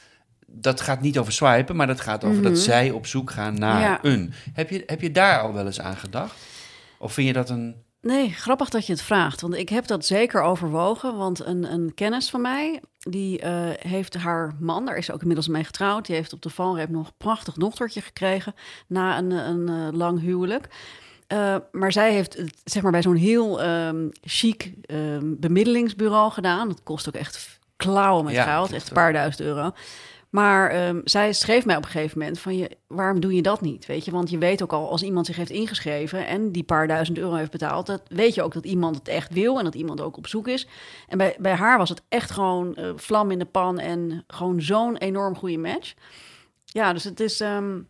S1: dat gaat niet over swipen, maar dat gaat over
S3: Mm-hmm.
S1: dat zij op zoek gaan naar
S3: Ja.
S1: een. Heb je, heb je daar al wel eens aan gedacht? Of vind je dat een...
S3: Nee, grappig dat je het vraagt. Want ik heb dat zeker overwogen. Want een, een kennis van mij, die uh, heeft haar man, daar is ze ook inmiddels mee getrouwd. Die heeft op de valreep nog een prachtig dochtertje gekregen na een, een, een lang huwelijk. Uh, maar zij heeft het zeg maar bij zo'n heel um, chic um, bemiddelingsbureau gedaan. Dat kost ook echt klauwen met
S1: Ja,
S3: geld,
S1: dat
S3: echt een
S1: ook.
S3: paar duizend euro. Maar um, zij schreef mij op een gegeven moment van, je, waarom doe je dat niet? Weet je, want je weet ook al, als iemand zich heeft ingeschreven en die paar duizend euro heeft betaald, dat weet je ook dat iemand het echt wil en dat iemand ook op zoek is. En bij, bij haar was het echt gewoon uh, vlam in de pan en gewoon zo'n enorm goede match. Ja, dus het is... Um,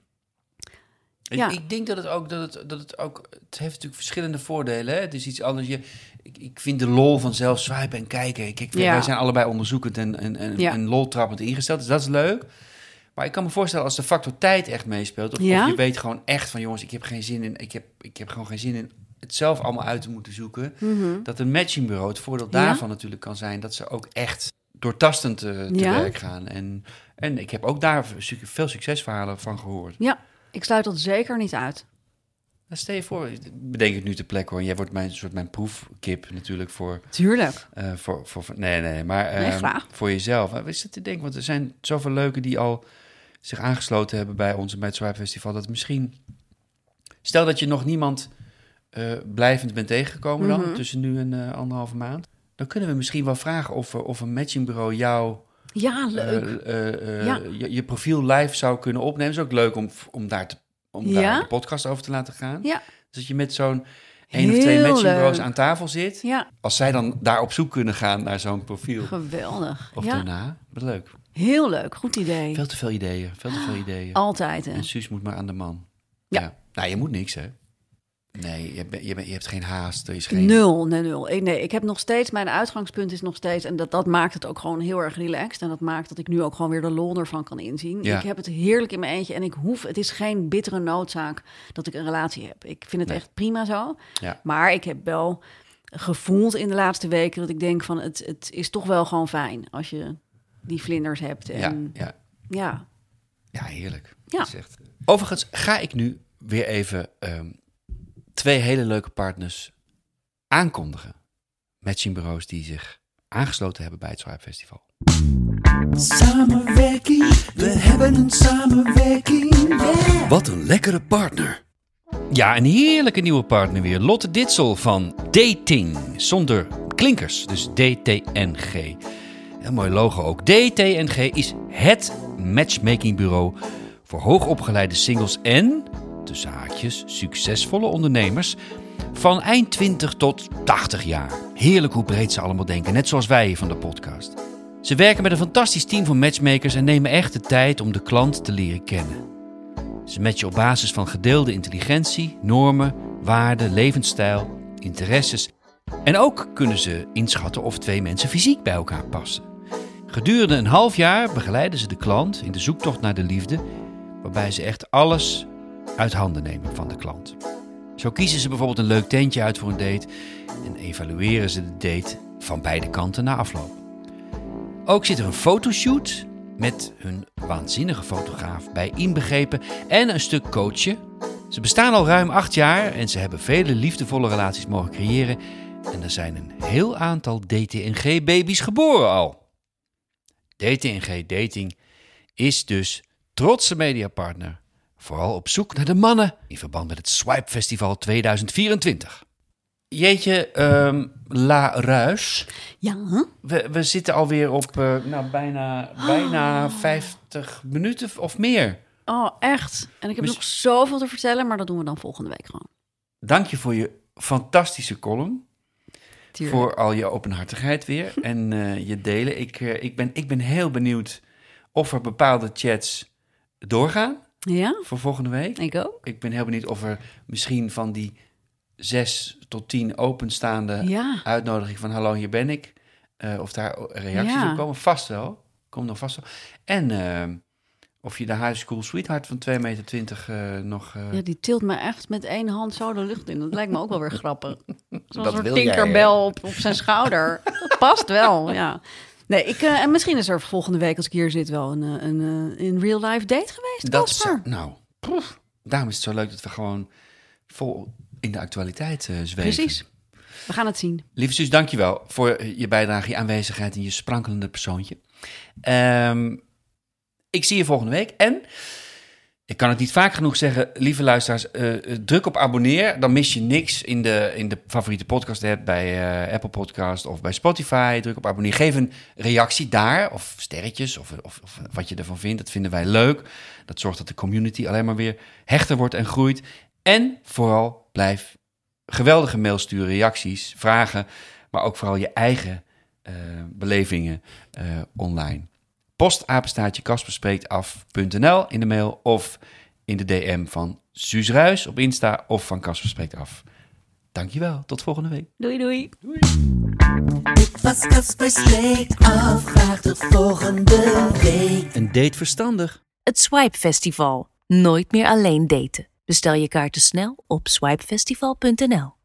S3: Ja.
S1: Ik, ik denk dat het ook, dat het, dat het ook, het heeft natuurlijk verschillende voordelen. Hè? Het is iets anders. Je, ik, ik vind de lol van zelf swipen en kijken. Ik, ik,
S3: Ja.
S1: Wij zijn allebei onderzoekend en, en, en,
S3: Ja.
S1: en loltrappend ingesteld, dus dat is leuk. Maar ik kan me voorstellen als de factor tijd echt meespeelt, of,
S3: Ja.
S1: of je weet gewoon echt van, jongens, ik heb geen zin in, ik heb, ik heb gewoon geen zin in het zelf allemaal uit te moeten zoeken.
S3: mm-hmm.
S1: Dat een matchingbureau, het voordeel
S3: Ja.
S1: daarvan natuurlijk kan zijn dat ze ook echt doortastend uh, te
S3: Ja.
S1: werk gaan. En, en ik heb ook daar su- veel succesverhalen van gehoord.
S3: Ja, ik sluit dat zeker niet uit.
S1: Nou, stel je voor, ik bedenk het nu ter plekke hoor. Jij wordt mijn soort mijn proefkip natuurlijk voor,
S3: Tuurlijk.
S1: uh, voor, voor, voor nee, nee, maar
S3: Nee,
S1: uh,
S3: graag.
S1: voor jezelf. Wat is het te denken? Want er zijn zoveel leuke die al zich aangesloten hebben bij ons en bij het Swipe Festival. Dat misschien, stel dat je nog niemand uh, blijvend bent tegengekomen dan,
S3: Mhm.
S1: tussen nu en uh, anderhalve maand. Dan kunnen we misschien wel vragen of, uh, of een matchingbureau jou
S3: Ja,
S1: uh,
S3: leuk.
S1: uh, uh,
S3: Ja.
S1: je, je profiel live zou kunnen opnemen. Het is ook leuk om, om daar te, om
S3: Ja.
S1: daar de podcast over te laten gaan.
S3: Ja.
S1: Dus dat je met zo'n één of twee
S3: Heel
S1: matchingbureaus
S3: leuk.
S1: aan tafel zit.
S3: Ja,
S1: Als zij dan daar op zoek kunnen gaan naar zo'n profiel.
S3: geweldig.
S1: Of
S3: Ja,
S1: daarna. Wat leuk.
S3: heel leuk. Goed idee.
S1: Veel te veel ideeën. Veel te veel ideeën.
S3: Altijd, hè.
S1: En Suus moet maar aan de man.
S3: Ja.
S1: Nou, je moet niks, hè? Nee, je, bent- je, bent- je hebt geen haast. Er is geen...
S3: Nul, nee, nul. Ik, nee, ik heb nog steeds, mijn uitgangspunt is nog steeds, en dat, dat maakt het ook gewoon heel erg relaxed. En dat maakt dat ik nu ook gewoon weer de lol ervan kan inzien.
S1: Ja.
S3: Ik heb het heerlijk in mijn eentje en ik hoef, het is geen bittere noodzaak dat ik een relatie heb. Ik vind het
S1: Nee.
S3: echt prima zo.
S1: Ja.
S3: Maar ik heb wel gevoeld in de laatste weken dat ik denk van, het, het is toch wel gewoon fijn als je die vlinders hebt.
S1: Ja,
S3: En
S1: ja.
S3: ja,
S1: Ja, heerlijk.
S3: Ja.
S1: Dat is echt- Overigens ga ik nu weer even um, twee hele leuke partners aankondigen. Matchingbureaus die zich aangesloten hebben bij het Swipe Festival.
S2: Samenwerking, we hebben een samenwerking, yeah.
S4: Wat een lekkere partner.
S1: Ja, een heerlijke nieuwe partner weer. Lotte Ditsel van Dating. Zonder klinkers, dus D T N G. Een mooi logo ook. D T N G is het matchmakingbureau voor hoogopgeleide singles en, tussen haakjes, succesvolle ondernemers van eind twintig tot tachtig jaar. Heerlijk hoe breed ze allemaal denken, net zoals wij hier van de podcast. Ze werken met een fantastisch team van matchmakers en nemen echt de tijd om de klant te leren kennen. Ze matchen op basis van gedeelde intelligentie, normen, waarden, levensstijl, interesses. En ook kunnen ze inschatten of twee mensen fysiek bij elkaar passen. Gedurende een half jaar begeleiden ze de klant in de zoektocht naar de liefde, waarbij ze echt alles uit handen nemen van de klant. Zo kiezen ze bijvoorbeeld een leuk tentje uit voor een date en evalueren ze de date van beide kanten na afloop. Ook zit er een fotoshoot met hun waanzinnige fotograaf bij inbegrepen en een stuk coachen. Ze bestaan al ruim acht jaar en ze hebben vele liefdevolle relaties mogen creëren. En er zijn een heel aantal D T N G-baby's geboren al. D T N G Dating is dus trotse mediapartner. Vooral op zoek naar de mannen in verband met het Swipe Festival tweeduizend vierentwintig. Jeetje, um, La Ruis.
S3: Ja,
S1: We, we zitten alweer op uh, nou, bijna, bijna vijftig minuten of meer.
S3: oh echt. En ik heb
S1: Mis-
S3: nog zoveel te vertellen, maar dat doen we dan volgende week gewoon.
S1: Dank je voor je fantastische column.
S3: Tuurlijk.
S1: Voor al je openhartigheid weer en uh, je delen. Ik, uh, ik, ben, ik ben heel benieuwd of er bepaalde chats doorgaan
S3: Ja,
S1: voor volgende week.
S3: ik ook.
S1: Ik ben heel benieuwd of er misschien van die zes tot tien openstaande
S3: Ja,
S1: uitnodiging van hallo, hier ben ik. Uh, of daar reacties
S3: Ja.
S1: op komen. Vast wel. Komt nog vast wel. En uh, of je de high school sweetheart van twee meter twintig uh, nog... Uh,
S3: ja, die tilt me echt met één hand zo de lucht in. Dat lijkt me ook wel weer grappig. Zo'n
S1: Dat
S3: soort
S1: wil jij, hè?
S3: tinkerbel op, op zijn schouder. Dat past wel, ja. Nee, ik, uh, en misschien is er volgende week, als ik hier zit, wel een, uh, een, uh, een real-life date geweest,
S1: dat
S3: Casper.
S1: is, nou, proef. Daarom is het zo leuk dat we gewoon vol in de actualiteit uh, zweven.
S3: Precies. We gaan het zien.
S1: Lieve Suus, dankjewel voor je bijdrage, je aanwezigheid en je sprankelende persoontje. Um, ik zie je volgende week. En, ik kan het niet vaak genoeg zeggen, lieve luisteraars, uh, uh, druk op abonneer. Dan mis je niks in de, in de favoriete podcast app, bij uh, Apple Podcast of bij Spotify. Druk op abonneer. Geef een reactie daar, of sterretjes, of, of, of wat je ervan vindt. Dat vinden wij leuk. Dat zorgt dat de community alleen maar weer hechter wordt en groeit. En vooral blijf geweldige mails sturen, reacties, vragen, maar ook vooral je eigen uh, belevingen uh, online. Post apenstaartje kasperspreektaf punt n l in de mail of in de D M van Suus Ruis op Insta of van Kasper Spreekt Af. Dankjewel, tot volgende week.
S3: Doei, doei.
S2: Dit was Kasper Spreekt Af. Graag tot volgende week.
S4: Een date verstandig.
S5: Het Swipe Festival. Nooit meer alleen daten. Bestel je kaarten snel op swipe festival punt n l.